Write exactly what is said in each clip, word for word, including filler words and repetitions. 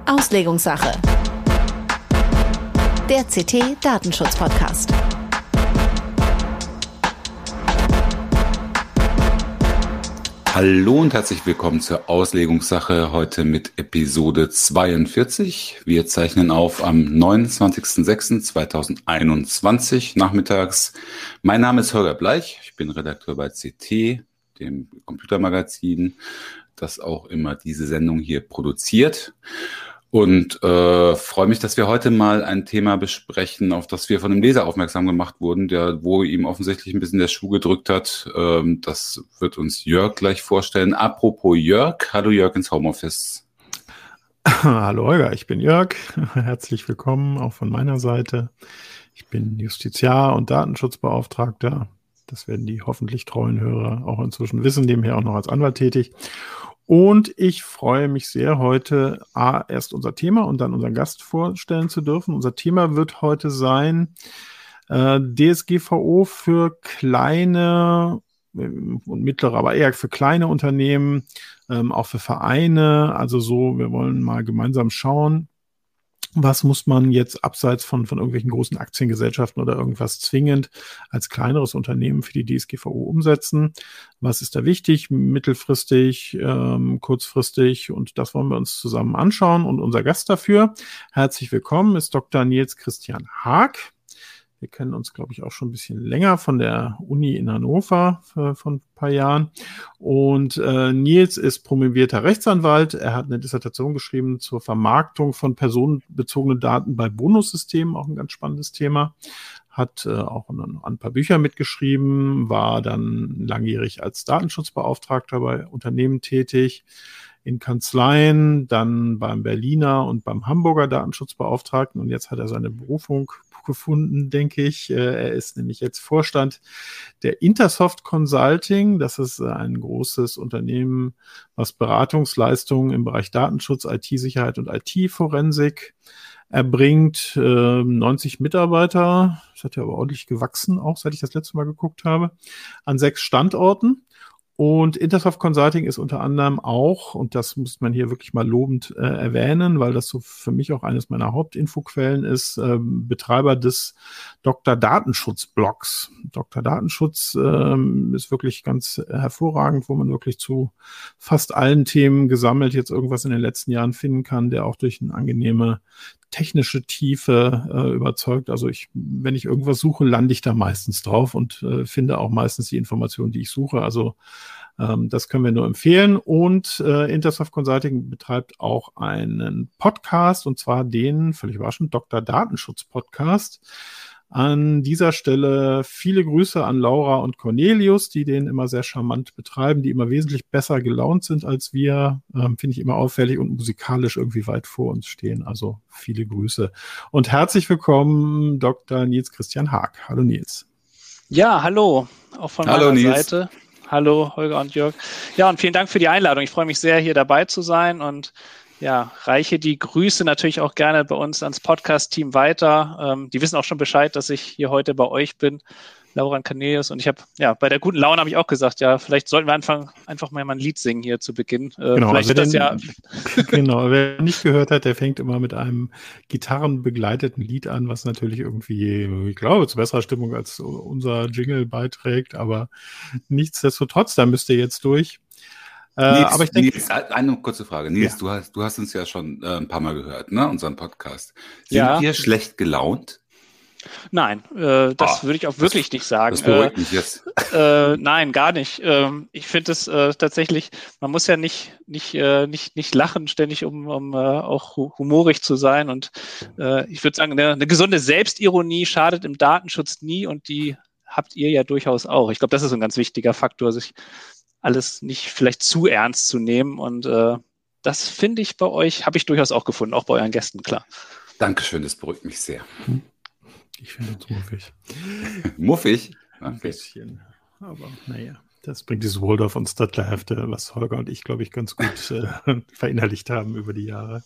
Auslegungssache. Der C T-Datenschutz-Podcast. Hallo und herzlich willkommen zur Auslegungssache, heute mit Episode zweiundvierzig. Wir zeichnen auf am neunundzwanzigsten sechsten zweitausendeinundzwanzig nachmittags. Mein Name ist Holger Bleich, ich bin Redakteur bei C T, dem Computermagazin, das auch immer diese Sendung hier produziert. Und äh, freue mich, dass wir heute mal ein Thema besprechen, auf das wir von einem Leser aufmerksam gemacht wurden, der, wo ihm offensichtlich ein bisschen der Schuh gedrückt hat. Ähm, das wird uns Jörg gleich vorstellen. Apropos Jörg, hallo Jörg ins Homeoffice. Hallo Holger, ich bin Jörg. Herzlich willkommen auch von meiner Seite. Ich bin Justiziar und Datenschutzbeauftragter. Das werden die hoffentlich treuen Hörer auch inzwischen wissen, nebenher auch noch als Anwalt tätig. Und ich freue mich sehr, heute A, erst unser Thema und dann unseren Gast vorstellen zu dürfen. Unser Thema wird heute sein äh, D S G V O für kleine und mittlere, aber eher für kleine Unternehmen, ähm, auch für Vereine. Also so, wir wollen mal gemeinsam schauen, was muss man jetzt abseits von, von irgendwelchen großen Aktiengesellschaften oder irgendwas zwingend als kleineres Unternehmen für die D S G V O umsetzen? Was ist da wichtig, mittelfristig, ähm, kurzfristig? Und das wollen wir uns zusammen anschauen. Und unser Gast dafür, herzlich willkommen, ist Doktor Nils Christian Haag. Wir kennen uns, glaube ich, auch schon ein bisschen länger von der Uni in Hannover äh, von ein paar Jahren. Und äh, Nils ist promovierter Rechtsanwalt. Er hat eine Dissertation geschrieben zur Vermarktung von personenbezogenen Daten bei Bonussystemen, auch ein ganz spannendes Thema. Hat äh, auch ein, ein paar Bücher mitgeschrieben, war dann langjährig als Datenschutzbeauftragter bei Unternehmen tätig, in Kanzleien, dann beim Berliner und beim Hamburger Datenschutzbeauftragten. Und jetzt hat er seine Berufung gefunden, denke ich. Er ist nämlich jetzt Vorstand der Intersoft Consulting. Das ist ein großes Unternehmen, was Beratungsleistungen im Bereich Datenschutz, I T-Sicherheit und I T-Forensik erbringt. Äh, neunzig Mitarbeiter, das hat ja aber ordentlich gewachsen, auch seit ich das letzte Mal geguckt habe, an sechs Standorten. Und Intersoft Consulting ist unter anderem auch, und das muss man hier wirklich mal lobend äh, erwähnen, weil das so für mich auch eines meiner Hauptinfoquellen ist, äh, Betreiber des Doktor Datenschutz Blogs. Doktor Datenschutz äh, ist wirklich ganz hervorragend, wo man wirklich zu fast allen Themen gesammelt jetzt irgendwas in den letzten Jahren finden kann, der auch durch eine angenehme technische Tiefe äh, überzeugt. Also ich, wenn ich irgendwas suche, lande ich da meistens drauf und äh, finde auch meistens die Informationen, die ich suche. Also ähm, das können wir nur empfehlen. Und äh, Intersoft Consulting betreibt auch einen Podcast, und zwar den, völlig überraschend, Doktor Datenschutz Podcast. An dieser Stelle viele Grüße an Laura und Cornelius, die den immer sehr charmant betreiben, die immer wesentlich besser gelaunt sind als wir. Ähm, finde ich immer auffällig und musikalisch irgendwie weit vor uns stehen. Also viele Grüße. Und herzlich willkommen, Doktor Nils Christian Haag. Hallo Nils. Ja, hallo. Auch von hallo, meiner Nils. Seite. Hallo Holger und Jörg. Ja, und vielen Dank für die Einladung. Ich freue mich sehr, hier dabei zu sein und ja, reiche die Grüße natürlich auch gerne bei uns ans Podcast-Team weiter. Ähm, die wissen auch schon Bescheid, dass ich hier heute bei euch bin, Laura und Cornelius. Und ich habe, ja, bei der guten Laune habe ich auch gesagt, ja, vielleicht sollten wir anfangen, einfach mal ein Lied singen hier zu Beginn. Äh, genau, vielleicht also das den, ja. Genau, wer nicht gehört hat, der fängt immer mit einem gitarrenbegleiteten Lied an, was natürlich irgendwie, ich glaube, zu besserer Stimmung als unser Jingle beiträgt. Aber nichtsdestotrotz, da müsst ihr jetzt durch. Nils, äh, aber ich denke, Nils, eine kurze Frage. Nils, ja. du hast, du hast uns ja schon äh, ein paar Mal gehört, ne, unseren Podcast. Sind Ja. wir schlecht gelaunt? Nein, äh, das Ah, würde ich auch wirklich das, nicht sagen. Das beruhigt mich jetzt. Äh, nein, gar nicht. Ähm, ich finde es äh, tatsächlich, man muss ja nicht, nicht, äh, nicht, nicht lachen ständig, um, um äh, auch humorig zu sein. Und äh, ich würde sagen, eine, eine gesunde Selbstironie schadet im Datenschutz nie, und die habt ihr ja durchaus auch. Ich glaube, das ist ein ganz wichtiger Faktor, sich alles nicht vielleicht zu ernst zu nehmen. Und äh, das finde ich bei euch, habe ich durchaus auch gefunden, auch bei euren Gästen, klar. Dankeschön, das beruhigt mich sehr. Ich finde es muffig. Muffig? Ein Okay. bisschen. Aber naja, das bringt dieses Waldorf und Stadtler-Hefte, was Holger und ich, glaube ich, ganz gut äh, verinnerlicht haben über die Jahre.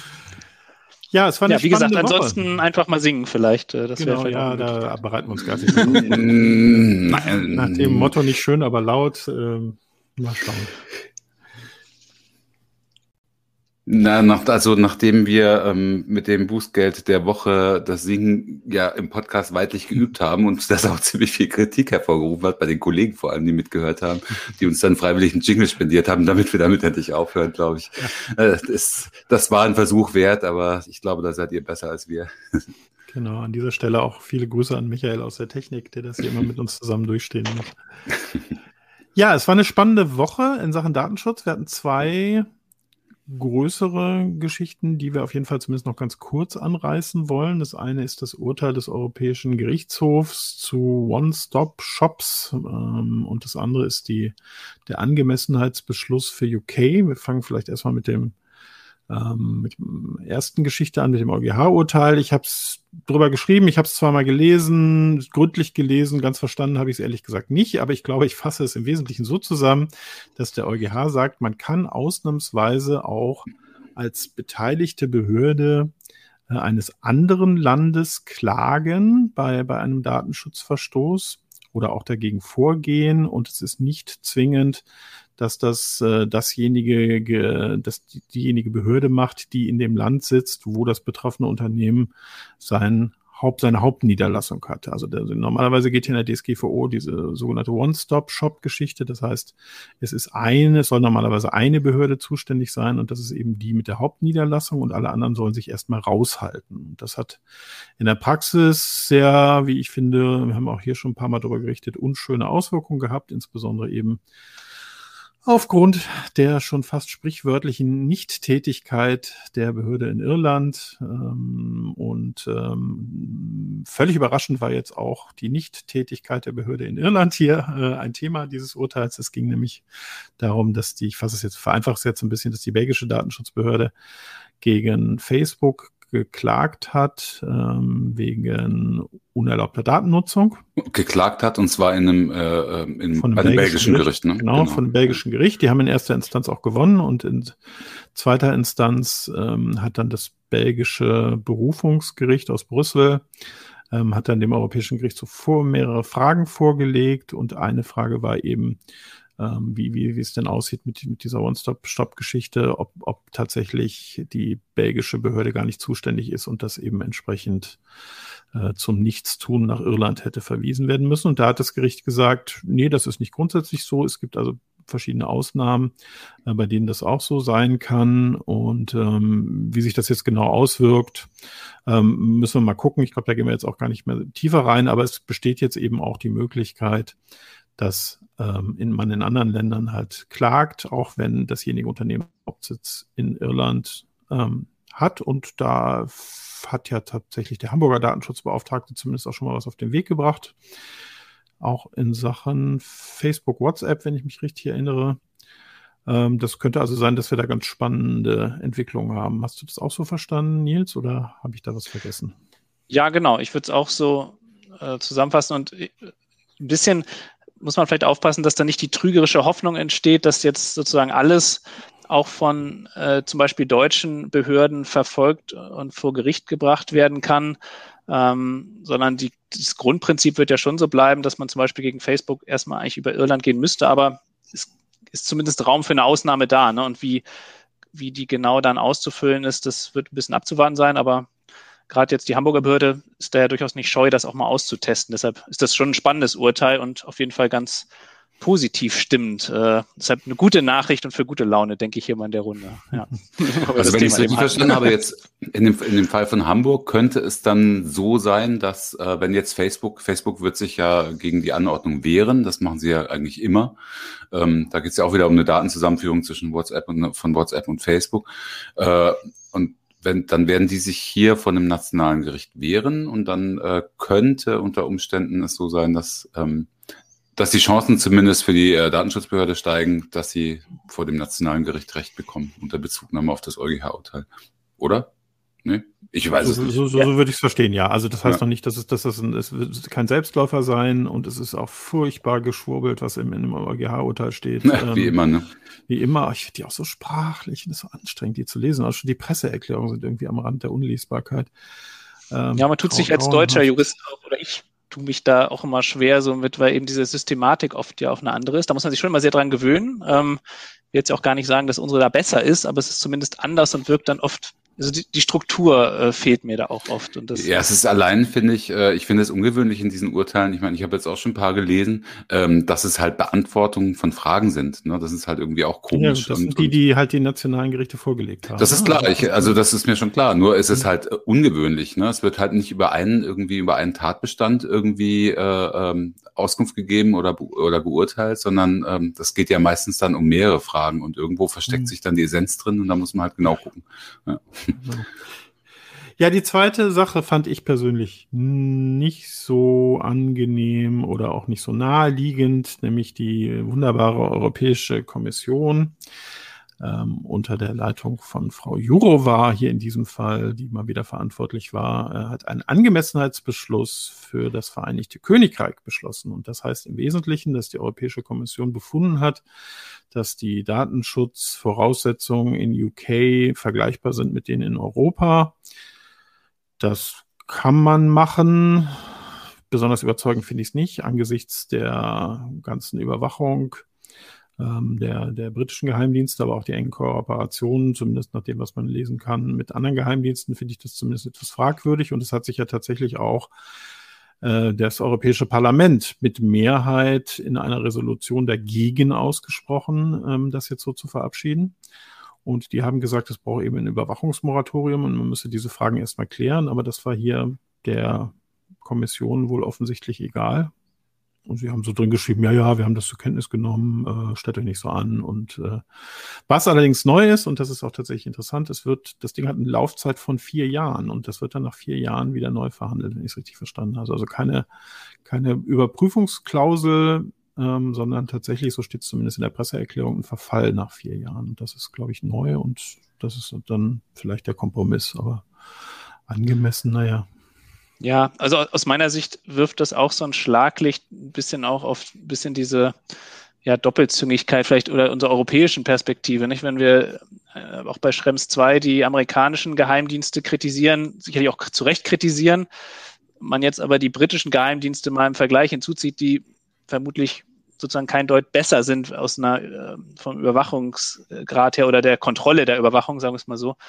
Ja, es war eine ja, wie gesagt, spannende Woche. Ansonsten einfach mal singen vielleicht. äh, Das Genau, wäre ja, vielleicht auch da bereiten wir uns gar nicht. Nein. Nach dem Motto nicht schön, aber laut. Ähm, mal schauen. Na, nach, also nachdem wir ähm, mit dem Bußgeld der Woche das Singen ja im Podcast weitlich geübt haben und das auch ziemlich viel Kritik hervorgerufen hat, bei den Kollegen vor allem, die mitgehört haben, die uns dann freiwillig einen Jingle spendiert haben, damit wir damit endlich aufhören, glaube ich. Ja. Äh, das, das war ein Versuch wert, aber ich glaube, da seid ihr besser als wir. Genau, an dieser Stelle auch viele Grüße an Michael aus der Technik, der das hier immer mit uns zusammen durchstehen muss. Ja, es war eine spannende Woche in Sachen Datenschutz. Wir hatten zwei größere Geschichten, die wir auf jeden Fall zumindest noch ganz kurz anreißen wollen. Das eine ist das Urteil des Europäischen Gerichtshofs zu One-Stop-Shops ähm, und das andere ist die, der Angemessenheitsbeschluss für U K. Wir fangen vielleicht erstmal mit dem ähm, mit der ersten Geschichte an, mit dem EuGH-Urteil. Ich habe es drüber geschrieben, ich habe es zwar mal gelesen, gründlich gelesen, ganz verstanden habe ich es ehrlich gesagt nicht, aber ich glaube, ich fasse es im Wesentlichen so zusammen, dass der EuGH sagt, man kann ausnahmsweise auch als beteiligte Behörde äh, eines anderen Landes klagen bei, bei einem Datenschutzverstoß oder auch dagegen vorgehen und es ist nicht zwingend, dass das äh, dasjenige, dass die, diejenige Behörde macht, die in dem Land sitzt, wo das betroffene Unternehmen sein Haupt, seine Hauptniederlassung hat. Also der, normalerweise geht hier in der D S G V O diese sogenannte One-Stop-Shop-Geschichte. Das heißt, es ist eine, es soll normalerweise eine Behörde zuständig sein und das ist eben die mit der Hauptniederlassung und alle anderen sollen sich erstmal raushalten. Das hat in der Praxis sehr, wie ich finde, wir haben auch hier schon ein paar Mal darüber berichtet, unschöne Auswirkungen gehabt, insbesondere eben aufgrund der schon fast sprichwörtlichen Nichttätigkeit der Behörde in Irland ähm, und ähm, völlig überraschend war jetzt auch die Nichttätigkeit der Behörde in Irland hier äh, ein Thema dieses Urteils. Es ging nämlich darum, dass die, ich fasse es jetzt, vereinfache es jetzt ein bisschen, dass die belgische Datenschutzbehörde gegen Facebook geklagt hat ähm, wegen unerlaubter Datennutzung. Geklagt hat, und zwar in einem, äh, in, von einem bei einem belgischen, belgischen Gericht. Gericht ne? genau, genau, von einem belgischen Gericht. Die haben in erster Instanz auch gewonnen und in zweiter Instanz ähm, hat dann das belgische Berufungsgericht aus Brüssel ähm, hat dann dem Europäischen Gerichtshof vor mehrere Fragen vorgelegt und eine Frage war eben, ähm, wie, wie, wie es denn aussieht mit, mit dieser One-Stop-Stop-Geschichte, ob, ob tatsächlich die belgische Behörde gar nicht zuständig ist und das eben entsprechend äh, zum Nichtstun nach Irland hätte verwiesen werden müssen. Und da hat das Gericht gesagt, nee, das ist nicht grundsätzlich so. Es gibt also verschiedene Ausnahmen, äh, bei denen das auch so sein kann. Und ähm, wie sich das jetzt genau auswirkt, ähm, müssen wir mal gucken. Ich glaube, da gehen wir jetzt auch gar nicht mehr tiefer rein, aber es besteht jetzt eben auch die Möglichkeit, dass ähm, in, man in anderen Ländern halt klagt, auch wenn dasjenige Unternehmen Hauptsitz in Irland ähm, hat. Und da hat ja tatsächlich der Hamburger Datenschutzbeauftragte zumindest auch schon mal was auf den Weg gebracht. Auch in Sachen Facebook, WhatsApp, wenn ich mich richtig erinnere. Ähm, das könnte also sein, dass wir da ganz spannende Entwicklungen haben. Hast du das auch so verstanden, Nils, oder habe ich da was vergessen? Ja, genau. Ich würde es auch so äh, zusammenfassen und ein bisschen muss man vielleicht aufpassen, dass da nicht die trügerische Hoffnung entsteht, dass jetzt sozusagen alles auch von äh, zum Beispiel deutschen Behörden verfolgt und vor Gericht gebracht werden kann, ähm, sondern die, das Grundprinzip wird ja schon so bleiben, dass man zum Beispiel gegen Facebook erstmal eigentlich über Irland gehen müsste, aber es ist zumindest Raum für eine Ausnahme da, ne? Und wie, wie die genau dann auszufüllen ist, das wird ein bisschen abzuwarten sein, aber gerade jetzt die Hamburger Behörde ist da ja durchaus nicht scheu, das auch mal auszutesten. Deshalb ist das schon ein spannendes Urteil und auf jeden Fall ganz positiv stimmend. Äh, deshalb eine gute Nachricht und für gute Laune, denke ich hier mal in der Runde. Ja. Also wenn ich es richtig verstanden habe, jetzt in dem, in dem Fall von Hamburg könnte es dann so sein, dass äh, wenn jetzt Facebook, Facebook wird sich ja gegen die Anordnung wehren, das machen sie ja eigentlich immer. Ähm, da geht es ja auch wieder um eine Datenzusammenführung zwischen WhatsApp und von WhatsApp und Facebook. Äh, und Wenn, dann werden die sich hier von einem nationalen Gericht wehren und dann äh, könnte unter Umständen es so sein, dass, ähm, dass die Chancen zumindest für die äh, Datenschutzbehörde steigen, dass sie vor dem nationalen Gericht Recht bekommen unter Bezugnahme auf das EuGH-Urteil. Oder? Nee? Ich weiß so, es nicht. So, so, so würde ich es verstehen, ja. Also das heißt ja. noch nicht, dass es, dass das ein, es wird kein Selbstläufer sein und es ist auch furchtbar geschwurbelt, was im, in dem EuGH-Urteil steht. Ja, wie ähm, immer, ne? Wie immer. Ich finde die auch so sprachlich und das ist so anstrengend, die zu lesen. Auch schon die Presseerklärungen sind irgendwie am Rand der Unlesbarkeit. Ähm, ja, man tut sich als deutscher Jurist auch, oder ich tue mich da auch immer schwer so mit, weil eben diese Systematik oft ja auch eine andere ist. Da muss man sich schon immer sehr dran gewöhnen. Ähm, ich will jetzt auch gar nicht sagen, dass unsere da besser ist, aber es ist zumindest anders und wirkt dann oft, also die, die Struktur äh, fehlt mir da auch oft. Und das, Ja, es ist allein, finde ich, äh, ich finde es ungewöhnlich in diesen Urteilen. Ich meine, ich habe jetzt auch schon ein paar gelesen, ähm, dass es halt Beantwortungen von Fragen sind. Ne? Das ist halt irgendwie auch Ja, komisch. das und, sind die, die halt die nationalen Gerichte vorgelegt haben. Das ist ne? klar, Also, ich, also das ist mir schon klar. Nur ist es halt äh, ungewöhnlich. Ne? Es wird halt nicht über einen irgendwie über einen Tatbestand irgendwie äh, ähm, Auskunft gegeben oder be- oder beurteilt, sondern ähm, das geht ja meistens dann um mehrere Fragen und irgendwo versteckt Mhm. sich dann die Essenz drin und da muss man halt genau gucken. Ja. Genau. Ja, die zweite Sache fand ich persönlich nicht so angenehm oder auch nicht so naheliegend, nämlich die wunderbare Europäische Kommission ähm, unter der Leitung von Frau Jourová hier in diesem Fall, die mal wieder verantwortlich war, äh, hat einen Angemessenheitsbeschluss für das Vereinigte Königreich beschlossen. Und das heißt im Wesentlichen, dass die Europäische Kommission befunden hat, dass die Datenschutzvoraussetzungen in U K vergleichbar sind mit denen in Europa. Das kann man machen. Besonders überzeugend finde ich es nicht, angesichts der ganzen Überwachung ähm, der, der britischen Geheimdienste, aber auch die engen Kooperationen, zumindest nach dem, was man lesen kann, mit anderen Geheimdiensten, finde ich das zumindest etwas fragwürdig. Und es hat sich ja tatsächlich auch äh, das Europäische Parlament mit Mehrheit in einer Resolution dagegen ausgesprochen, ähm, das jetzt so zu verabschieden. Und die haben gesagt, es braucht eben ein Überwachungsmoratorium und man müsse diese Fragen erstmal klären. Aber das war hier der Kommission wohl offensichtlich egal. Und sie haben so drin geschrieben, ja, ja, wir haben das zur Kenntnis genommen, äh, stellt euch nicht so an. Und äh, was allerdings neu ist, und das ist auch tatsächlich interessant, es wird, das Ding hat eine Laufzeit von vier Jahren und das wird dann nach vier Jahren wieder neu verhandelt, wenn ich es richtig verstanden habe. Also keine, keine Überprüfungsklausel, Ähm, sondern tatsächlich, so steht es zumindest in der Presseerklärung, ein Verfall nach vier Jahren. Und das ist, glaube ich, neu und das ist dann vielleicht der Kompromiss, aber angemessen, naja. Ja, also aus meiner Sicht wirft das auch so ein Schlaglicht ein bisschen auch auf ein bisschen diese ja, Doppelzüngigkeit vielleicht oder unserer europäischen Perspektive. Nicht? Wenn wir äh, auch bei Schrems zwei die amerikanischen Geheimdienste kritisieren, sicherlich auch zu Recht kritisieren, man jetzt aber die britischen Geheimdienste mal im Vergleich hinzuzieht, die vermutlich sozusagen kein Deut besser sind aus einer äh, vom Überwachungsgrad her oder der Kontrolle der Überwachung, sagen wir es mal so,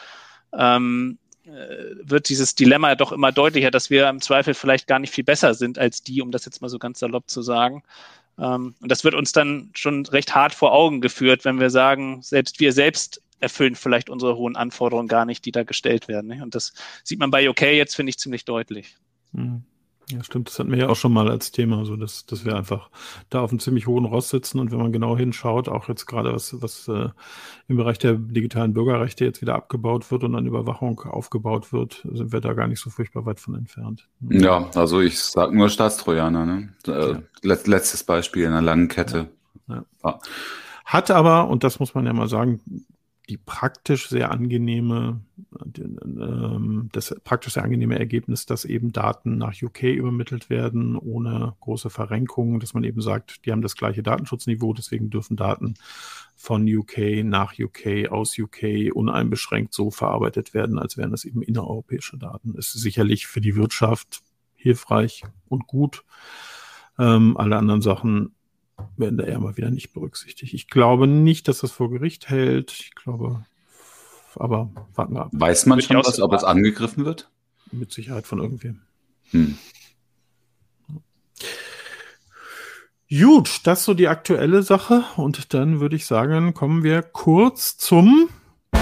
ähm, äh, wird dieses Dilemma doch immer deutlicher, dass wir im Zweifel vielleicht gar nicht viel besser sind als die, um das jetzt mal so ganz salopp zu sagen. Ähm, und das wird uns dann schon recht hart vor Augen geführt, wenn wir sagen, selbst wir selbst erfüllen vielleicht unsere hohen Anforderungen gar nicht, die da gestellt werden. Nicht? Und das sieht man bei U K jetzt, finde ich, ziemlich deutlich. Mhm. Ja, stimmt. Das hatten wir ja auch schon mal als Thema, so dass, dass wir einfach da auf einem ziemlich hohen Ross sitzen und wenn man genau hinschaut, auch jetzt gerade was, was äh, im Bereich der digitalen Bürgerrechte jetzt wieder abgebaut wird und an Überwachung aufgebaut wird, sind wir da gar nicht so furchtbar weit von entfernt. Ja, also ich sag nur Staatstrojaner, ne? Äh, Ja. let- letztes Beispiel in einer langen Kette. Ja. Ja. Hat aber, und das muss man ja mal sagen, die praktisch sehr angenehme, ähm, das praktisch sehr angenehme Ergebnis, dass eben Daten nach U K übermittelt werden, ohne große Verrenkungen, dass man eben sagt, die haben das gleiche Datenschutzniveau, deswegen dürfen Daten von U K nach U K, aus U K uneinbeschränkt so verarbeitet werden, als wären das eben innereuropäische Daten. Ist sicherlich für die Wirtschaft hilfreich und gut. Ähm, alle anderen Sachen werden da eher mal wieder nicht berücksichtigt. Ich glaube nicht, dass das vor Gericht hält. Ich glaube, aber warten wir ab. Weiß man Würde ich schon auch was, so ob es sagen. angegriffen wird? Mit Sicherheit von irgendwem. Hm. Gut, das ist so die aktuelle Sache. Und dann würde ich sagen, kommen wir kurz zum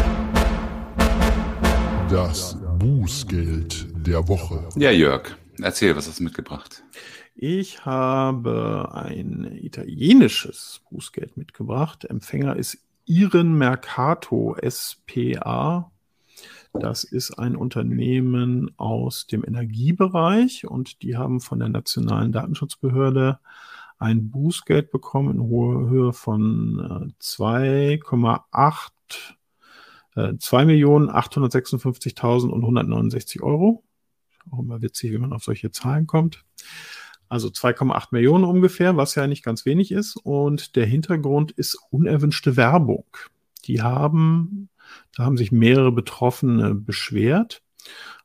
Das Bußgeld der Woche. Ja, Jörg, erzähl, was hast du mitgebracht? Ich habe ein italienisches Bußgeld mitgebracht. Empfänger ist Iren Mercato S P A. Das ist ein Unternehmen aus dem Energiebereich und die haben von der Nationalen Datenschutzbehörde ein Bußgeld bekommen in hoher Höhe von zwei Komma acht, zwei Millionen achthundertsechsundfünfzigtausendeinhundertneunundsechzig Euro. Auch immer witzig, wie man auf solche Zahlen kommt. Also zwei Komma acht Millionen ungefähr, was ja nicht ganz wenig ist. Und der Hintergrund ist unerwünschte Werbung. Die haben, da haben sich mehrere Betroffene beschwert.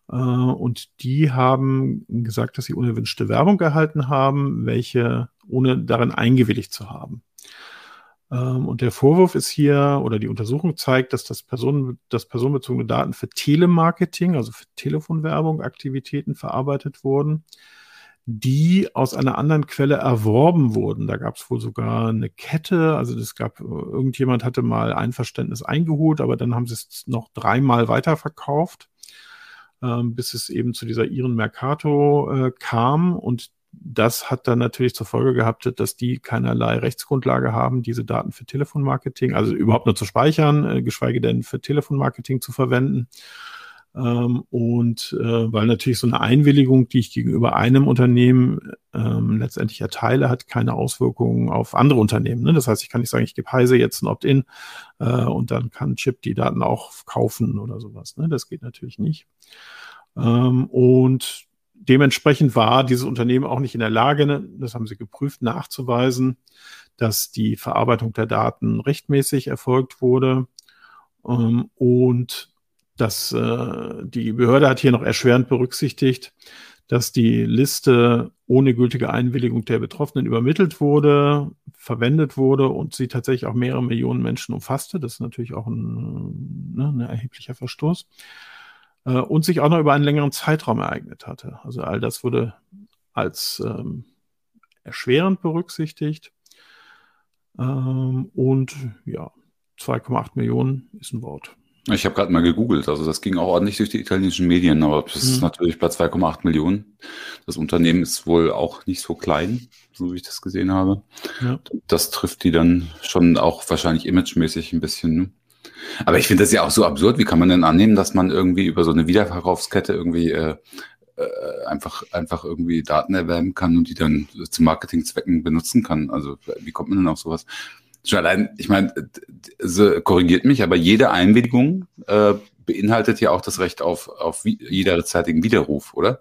Äh, und die haben gesagt, dass sie unerwünschte Werbung erhalten haben, welche ohne darin eingewilligt zu haben. Ähm, und der Vorwurf ist hier, oder die Untersuchung zeigt, dass das, Personen, dass personenbezogene Daten für Telemarketing, also für Telefonwerbung, Aktivitäten verarbeitet wurden, die aus einer anderen Quelle erworben wurden. Da gab es wohl sogar eine Kette, also es gab, irgendjemand hatte mal Einverständnis eingeholt, aber dann haben sie es noch dreimal weiterverkauft, ähm, bis es eben zu dieser Iren Mercato äh, kam, und das hat dann natürlich zur Folge gehabt, dass die keinerlei Rechtsgrundlage haben, diese Daten für Telefonmarketing, also überhaupt nur zu speichern, äh, geschweige denn für Telefonmarketing zu verwenden. Ähm, und äh, weil natürlich so eine Einwilligung, die ich gegenüber einem Unternehmen ähm, letztendlich erteile, hat keine Auswirkungen auf andere Unternehmen. Ne? Das heißt, ich kann nicht sagen, ich gebe Heise jetzt ein Opt-in äh, und dann kann Chip die Daten auch kaufen oder sowas. Ne? Das geht natürlich nicht. Ähm, und dementsprechend war dieses Unternehmen auch nicht in der Lage, das haben sie geprüft, nachzuweisen, dass die Verarbeitung der Daten rechtmäßig erfolgt wurde. Ähm, und dass äh, die Behörde hat hier noch erschwerend berücksichtigt, dass die Liste ohne gültige Einwilligung der Betroffenen übermittelt wurde, verwendet wurde und sie tatsächlich auch mehrere Millionen Menschen umfasste. Das ist natürlich auch ein, ne, ein erheblicher Verstoß. Äh, und sich auch noch über einen längeren Zeitraum ereignet hatte. Also all das wurde als ähm, erschwerend berücksichtigt. Ähm, und ja, zwei Komma acht Millionen ist ein Wort. Ich habe gerade mal gegoogelt, also das ging auch ordentlich durch die italienischen Medien, aber das ist Mhm. natürlich bei zwei Komma acht Millionen. Das Unternehmen ist wohl auch nicht so klein, so wie ich das gesehen habe. Ja. Das trifft die dann schon auch wahrscheinlich imagemäßig ein bisschen. Ne? Aber ich finde das ja auch so absurd. Wie kann man denn annehmen, dass man irgendwie über so eine Wiederverkaufskette irgendwie äh, äh, einfach einfach irgendwie Daten erwerben kann und die dann zu Marketingzwecken benutzen kann? Also wie kommt man denn auf sowas? Schon allein, ich meine, so, korrigiert mich, aber jede Einwilligung äh, beinhaltet ja auch das Recht auf auf wie, jederzeitigen Widerruf, oder?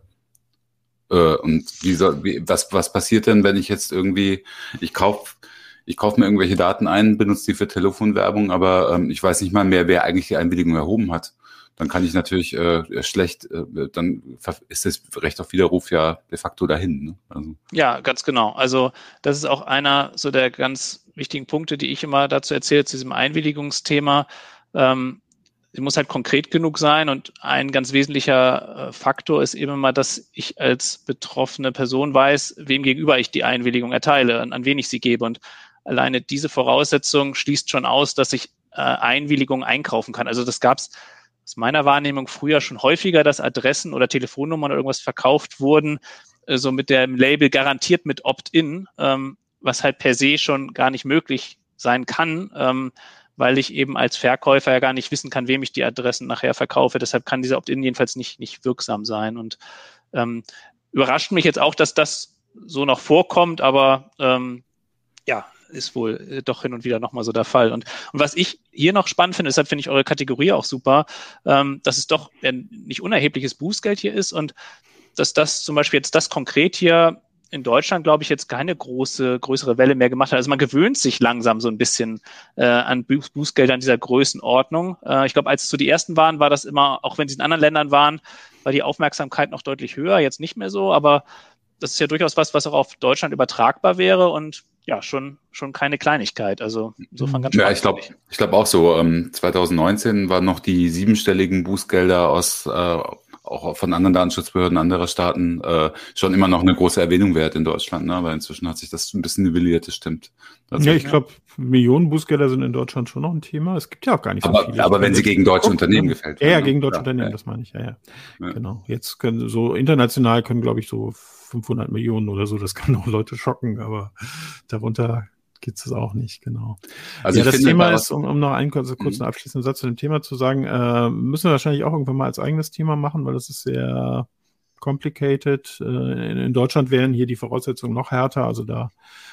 Äh, und wie soll, wie, was was passiert denn, wenn ich jetzt irgendwie, ich kaufe ich kauf mir irgendwelche Daten ein, benutze die für Telefonwerbung, aber ähm, ich weiß nicht mal mehr, wer eigentlich die Einwilligung erhoben hat. Dann kann ich natürlich äh, schlecht, äh, dann ist das Recht auf Widerruf ja de facto dahin. Ne? Also. Ja, ganz genau. Also das ist auch einer so der ganz wichtigen Punkte, die ich immer dazu erzähle, zu diesem Einwilligungsthema. Ähm, sie muss halt konkret genug sein, und ein ganz wesentlicher äh, Faktor ist eben mal, dass ich als betroffene Person weiß, wem gegenüber ich die Einwilligung erteile, an, an wen ich sie gebe. Und alleine diese Voraussetzung schließt schon aus, dass ich äh, Einwilligungen einkaufen kann. Also das gab es aus meiner Wahrnehmung früher schon häufiger, dass Adressen oder Telefonnummern oder irgendwas verkauft wurden, äh, so mit dem Label garantiert mit Opt-in, ähm, was halt per se schon gar nicht möglich sein kann, ähm, weil ich eben als Verkäufer ja gar nicht wissen kann, wem ich die Adressen nachher verkaufe. Deshalb kann dieser Opt-in jedenfalls nicht, nicht wirksam sein. Und ähm, überrascht mich jetzt auch, dass das so noch vorkommt, aber ähm, ja, ist wohl äh, doch hin und wieder nochmal so der Fall. Und, und was ich hier noch spannend finde, deshalb finde ich eure Kategorie auch super, ähm, dass es doch ein nicht unerhebliches Bußgeld hier ist und dass das zum Beispiel jetzt das konkret hier in Deutschland, glaube ich, jetzt keine große, größere Welle mehr gemacht hat. Also man gewöhnt sich langsam so ein bisschen äh, an Buß- Bußgeldern dieser Größenordnung. Äh, ich glaube, als es so die ersten waren, war das immer, auch wenn sie in anderen Ländern waren, war die Aufmerksamkeit noch deutlich höher, jetzt nicht mehr so, aber das ist ja durchaus was, was auch auf Deutschland übertragbar wäre und ja, schon, schon keine Kleinigkeit. Also insofern ganz spannend. Ja, ich glaube ich glaube auch so. Ähm, zwanzig neunzehn waren noch die siebenstelligen Bußgelder aus äh, auch von anderen Datenschutzbehörden anderer Staaten äh, schon immer noch eine große Erwähnung wert in Deutschland, ne? Aber inzwischen hat sich das ein bisschen nivelliert, das stimmt. Also, ja, ich glaube, Millionen Bußgelder sind in Deutschland schon noch ein Thema. Es gibt ja auch gar nicht so aber, viele. Aber wenn sie gegen deutsche gucken, Unternehmen ne? gefällt Ja, werden. ja, Ne? gegen deutsche Ja, Unternehmen, ja. das meine ich, ja, ja, Ja. Genau. Jetzt können so international können, glaube ich, so fünfhundert Millionen oder so, das kann auch Leute schocken, aber darunter gibt es das auch nicht, genau. Also ja, ich das finde, Thema da- ist, um, um noch einen kurzen, kurzen abschließenden Satz zu dem Thema zu sagen, äh, müssen wir wahrscheinlich auch irgendwann mal als eigenes Thema machen, weil das ist sehr complicated. Äh, in, in Deutschland wären hier die Voraussetzungen noch härter, also da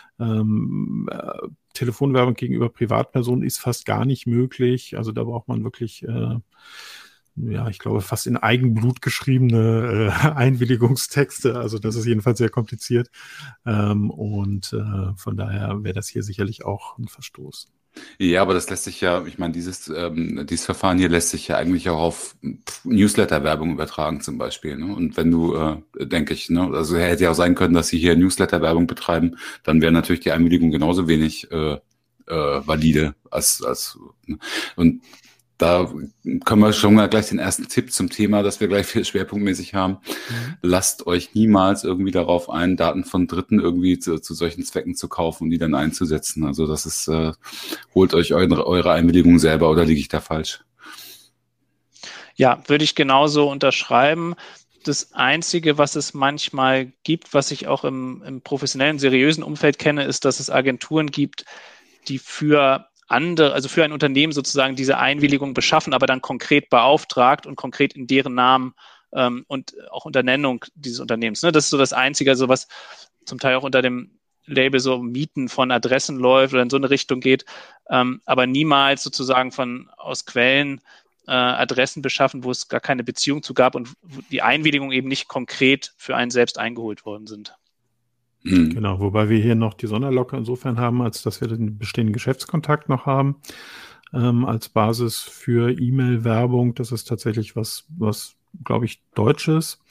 ähm, äh, Telefonwerbung gegenüber Privatpersonen ist fast gar nicht möglich. Also da braucht man wirklich, äh, ja, ich glaube, fast in Eigenblut geschriebene äh, Einwilligungstexte. Also das ist jedenfalls sehr kompliziert. Ähm, und äh, von daher wäre das hier sicherlich auch ein Verstoß. Ja, aber das lässt sich ja, ich meine, dieses, ähm, dieses Verfahren hier lässt sich ja eigentlich auch auf pff, Newsletter-Werbung übertragen zum Beispiel. Ne? Und wenn du, äh, denke ich, ne, also hätte ja auch sein können, dass sie hier Newsletter-Werbung betreiben, dann wäre natürlich die Einwilligung genauso wenig äh, äh, valide als, als ne? Und da können wir schon mal gleich den ersten Tipp zum Thema, das wir gleich viel schwerpunktmäßig haben. Mhm. Lasst euch niemals irgendwie darauf ein, Daten von Dritten irgendwie zu, zu solchen Zwecken zu kaufen und die dann einzusetzen. Also das ist, äh, holt euch eure, eure Einwilligung selber, oder liege ich da falsch? Ja, würde ich genauso unterschreiben. Das Einzige, was es manchmal gibt, was ich auch im, im professionellen, seriösen Umfeld kenne, ist, dass es Agenturen gibt, die für andere, also für ein Unternehmen sozusagen diese Einwilligung beschaffen, aber dann konkret beauftragt und konkret in deren Namen ähm, und auch unter Nennung dieses Unternehmens. Ne? Das ist so das Einzige, also was zum Teil auch unter dem Label so Mieten von Adressen läuft oder in so eine Richtung geht, ähm, aber niemals sozusagen von aus Quellen äh, Adressen beschaffen, wo es gar keine Beziehung zu gab und wo die Einwilligung eben nicht konkret für einen selbst eingeholt worden sind. Hm. Genau, wobei wir hier noch die Sonderlocke insofern haben, als dass wir den bestehenden Geschäftskontakt noch haben, ähm, als Basis für E-Mail-Werbung. Das ist tatsächlich was, was, glaube ich, Deutsches.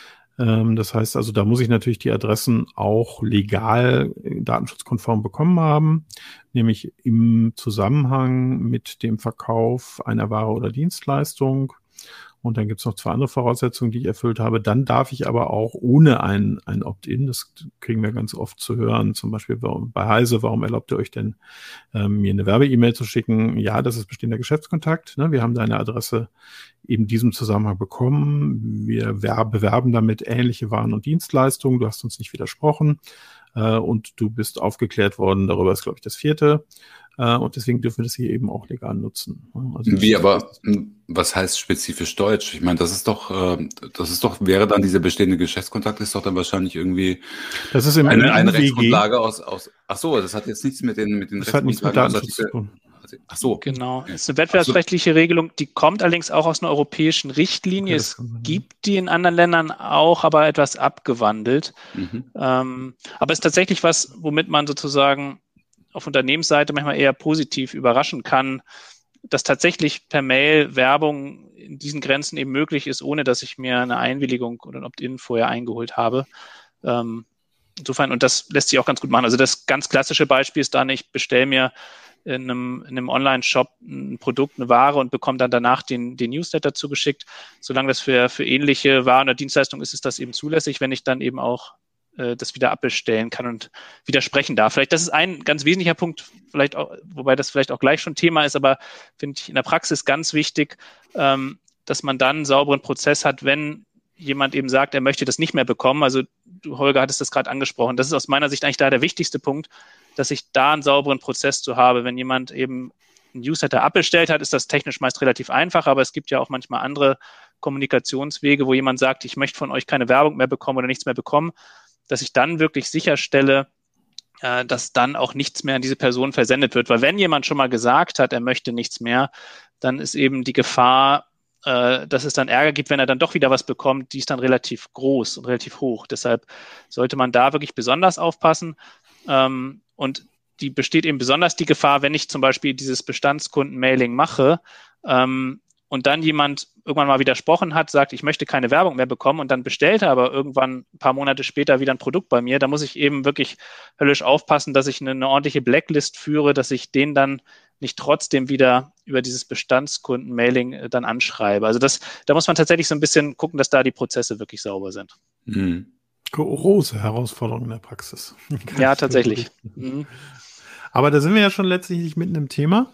Ähm, das heißt also, da muss ich natürlich die Adressen auch legal äh, datenschutzkonform bekommen haben, nämlich im Zusammenhang mit dem Verkauf einer Ware oder Dienstleistung. Und dann gibt es noch zwei andere Voraussetzungen, die ich erfüllt habe. Dann darf ich aber auch ohne ein, ein Opt-in, das kriegen wir ganz oft zu hören, zum Beispiel warum, bei Heise, warum erlaubt ihr euch denn, ähm, mir eine Werbe-E-Mail zu schicken? Ja, das ist bestehender Geschäftskontakt. Ne? Wir haben deine Adresse in diesem Zusammenhang bekommen. Wir werb, bewerben damit ähnliche Waren und Dienstleistungen. Du hast uns nicht widersprochen. Äh, und du bist aufgeklärt worden. Darüber ist, glaube ich, das vierte. Uh, und deswegen dürfen wir das hier eben auch legal nutzen. Also Wie aber, was heißt spezifisch Deutsch? Ich meine, das ist doch, äh, das ist doch, wäre dann dieser bestehende Geschäftskontakt, ist doch dann wahrscheinlich irgendwie das ist im eine, eine U W G. Rechtsgrundlage aus, aus, ach so, das hat jetzt nichts mit den, mit den Das hat nichts mit Datenschutz zu tun. Ach so. Genau, es ist eine wettbewerbsrechtliche Regelung, die kommt allerdings auch aus einer europäischen Richtlinie. Okay, es gibt die in anderen Ländern auch, aber etwas abgewandelt. Mhm. Ähm, aber es ist tatsächlich was, womit man sozusagen auf Unternehmensseite manchmal eher positiv überraschen kann, dass tatsächlich per Mail Werbung in diesen Grenzen eben möglich ist, ohne dass ich mir eine Einwilligung oder ein Opt-in vorher eingeholt habe. Ähm, insofern, und das lässt sich auch ganz gut machen. Also das ganz klassische Beispiel ist dann, ich bestelle mir in einem, in einem Online-Shop ein Produkt, eine Ware und bekomme dann danach den, den Newsletter zugeschickt. Solange das für, für ähnliche Waren oder Dienstleistungen ist, ist das eben zulässig, wenn ich dann eben auch das wieder abbestellen kann und widersprechen darf. Vielleicht, das ist ein ganz wesentlicher Punkt, vielleicht auch, wobei das vielleicht auch gleich schon Thema ist, aber finde ich in der Praxis ganz wichtig, ähm, dass man dann einen sauberen Prozess hat, wenn jemand eben sagt, er möchte das nicht mehr bekommen. Also du, Holger, hattest das gerade angesprochen. Das ist aus meiner Sicht eigentlich da der wichtigste Punkt, dass ich da einen sauberen Prozess zu habe. Wenn jemand eben einen Newsletter abbestellt hat, ist das technisch meist relativ einfach, aber es gibt ja auch manchmal andere Kommunikationswege, wo jemand sagt, ich möchte von euch keine Werbung mehr bekommen oder nichts mehr bekommen, dass ich dann wirklich sicherstelle, äh, dass dann auch nichts mehr an diese Person versendet wird. Weil wenn jemand schon mal gesagt hat, er möchte nichts mehr, dann ist eben die Gefahr, äh, dass es dann Ärger gibt, wenn er dann doch wieder was bekommt, die ist dann relativ groß und relativ hoch. Deshalb sollte man da wirklich besonders aufpassen. Ähm, und die besteht eben besonders die Gefahr, wenn ich zum Beispiel dieses Bestandskunden-Mailing mache, ähm, und dann jemand irgendwann mal widersprochen hat, sagt, ich möchte keine Werbung mehr bekommen und dann bestellt er aber irgendwann ein paar Monate später wieder ein Produkt bei mir, da muss ich eben wirklich höllisch aufpassen, dass ich eine, eine ordentliche Blacklist führe, dass ich den dann nicht trotzdem wieder über dieses Bestandskunden-Mailing dann anschreibe. Also das, da muss man tatsächlich so ein bisschen gucken, dass da die Prozesse wirklich sauber sind. Mhm. Große Herausforderung in der Praxis. Ja, tatsächlich. Mhm. Aber da sind wir ja schon letztlich mitten im Thema.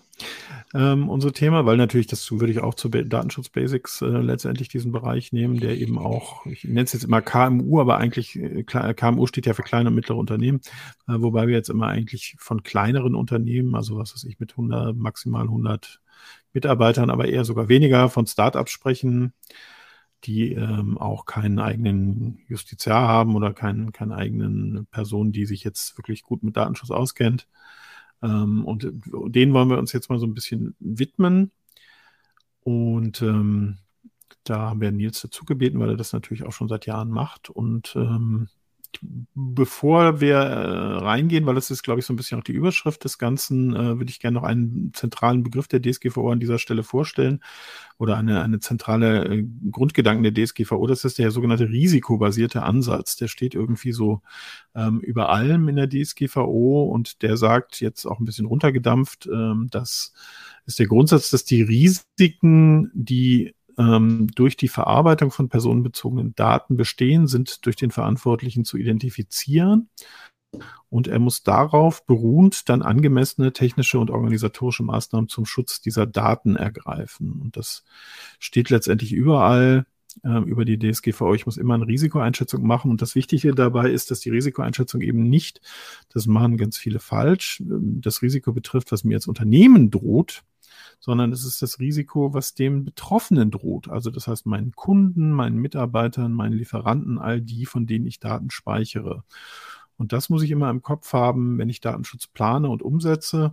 Ähm, unser Thema, weil natürlich, das würde ich auch zu Datenschutz Basics äh, letztendlich diesen Bereich nehmen, der eben auch, ich nenne es jetzt immer K M U, aber eigentlich äh, K M U steht ja für kleine und mittlere Unternehmen, äh, wobei wir jetzt immer eigentlich von kleineren Unternehmen, also was weiß ich, mit hundert, maximal hundert Mitarbeitern, aber eher sogar weniger von Startups sprechen, die ähm, auch keinen eigenen Justiziar haben oder keinen, keine eigenen Personen, die sich jetzt wirklich gut mit Datenschutz auskennt. Ähm, und denen wollen wir uns jetzt mal so ein bisschen widmen. Und ähm, da haben wir Nils dazu gebeten, weil er das natürlich auch schon seit Jahren macht. Und ähm, bevor wir äh, reingehen, weil das ist, glaube ich, so ein bisschen auch die Überschrift des Ganzen, äh, würde ich gerne noch einen zentralen Begriff der D S G V O an dieser Stelle vorstellen oder eine, eine zentrale äh, Grundgedanken der D S G V O. Das ist der sogenannte risikobasierte Ansatz. Der steht irgendwie so ähm, über allem in der D S G V O und der sagt jetzt auch ein bisschen runtergedampft, ähm, dass ist der Grundsatz, dass die Risiken, die ähm, durch die Verarbeitung von personenbezogenen Daten bestehen, sind durch den Verantwortlichen zu identifizieren. Und er muss darauf beruhend dann angemessene technische und organisatorische Maßnahmen zum Schutz dieser Daten ergreifen. Und das steht letztendlich überall äh, über die D S G V O. Ich muss immer eine Risikoeinschätzung machen. Und das Wichtige dabei ist, dass die Risikoeinschätzung eben nicht, das machen ganz viele falsch, das Risiko betrifft, was mir als Unternehmen droht, sondern es ist das Risiko, was dem Betroffenen droht. Also das heißt meinen Kunden, meinen Mitarbeitern, meinen Lieferanten, all die, von denen ich Daten speichere. Und das muss ich immer im Kopf haben, wenn ich Datenschutz plane und umsetze.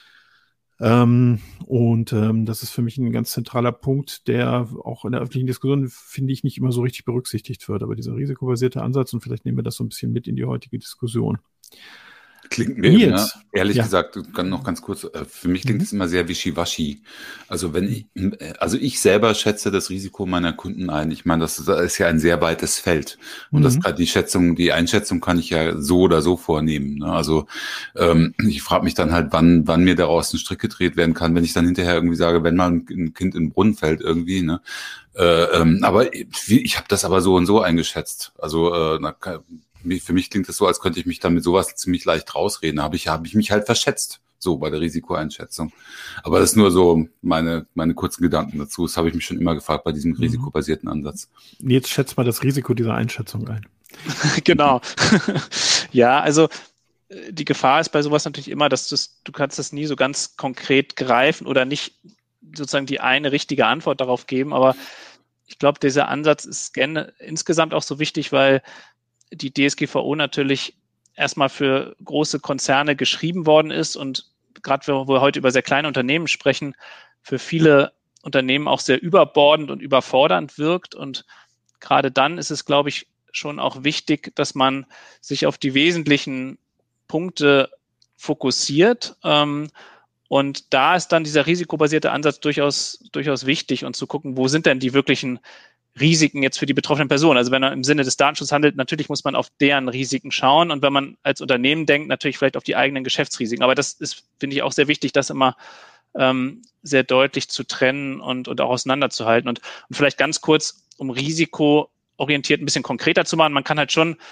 Ähm, und ähm, das ist für mich ein ganz zentraler Punkt, der auch in der öffentlichen Diskussion, finde ich, nicht immer so richtig berücksichtigt wird. Aber dieser risikobasierte Ansatz, und vielleicht nehmen wir das so ein bisschen mit in die heutige Diskussion. Klingt mir, ja, ehrlich ja. gesagt, noch ganz kurz, für mich klingt es mhm. immer sehr wischiwaschi. Also wenn ich, also ich selber schätze das Risiko meiner Kunden ein. Ich meine, das ist ja ein sehr weites Feld. Und mhm. das kann die Schätzung, die Einschätzung kann ich ja so oder so vornehmen. Ne? Also ähm, ich frage mich dann halt, wann, wann mir daraus ein Strick gedreht werden kann, wenn ich dann hinterher irgendwie sage, wenn mal ein Kind in den Brunnen fällt irgendwie, ne? Äh, ähm, aber ich, ich habe das aber so und so eingeschätzt. Also äh, na, für mich klingt es so, als könnte ich mich dann mit sowas ziemlich leicht rausreden. Da habe ich, habe ich mich halt verschätzt, so bei der Risikoeinschätzung. Aber das ist nur so meine, meine kurzen Gedanken dazu. Das habe ich mich schon immer gefragt bei diesem risikobasierten Ansatz. Jetzt schätzt mal das Risiko dieser Einschätzung ein. Genau. Ja, also die Gefahr ist bei sowas natürlich immer, dass das, du kannst das nie so ganz konkret greifen oder nicht sozusagen die eine richtige Antwort darauf geben. Aber ich glaube, dieser Ansatz ist gerne insgesamt auch so wichtig, weil die D S G V O natürlich erstmal für große Konzerne geschrieben worden ist und gerade wo wir heute über sehr kleine Unternehmen sprechen, für viele Unternehmen auch sehr überbordend und überfordernd wirkt. Und gerade dann ist es, glaube ich, schon auch wichtig, dass man sich auf die wesentlichen Punkte fokussiert. Und da ist dann dieser risikobasierte Ansatz durchaus, durchaus wichtig und zu gucken, wo sind denn die wirklichen Risiken jetzt für die betroffenen Personen. Also wenn man im Sinne des Datenschutzes handelt, natürlich muss man auf deren Risiken schauen und wenn man als Unternehmen denkt, natürlich vielleicht auf die eigenen Geschäftsrisiken. Aber das ist, finde ich, auch sehr wichtig, das immer ähm, sehr deutlich zu trennen und, und auch auseinanderzuhalten. Und, und vielleicht ganz kurz, um risikoorientiert ein bisschen konkreter zu machen, man kann halt schon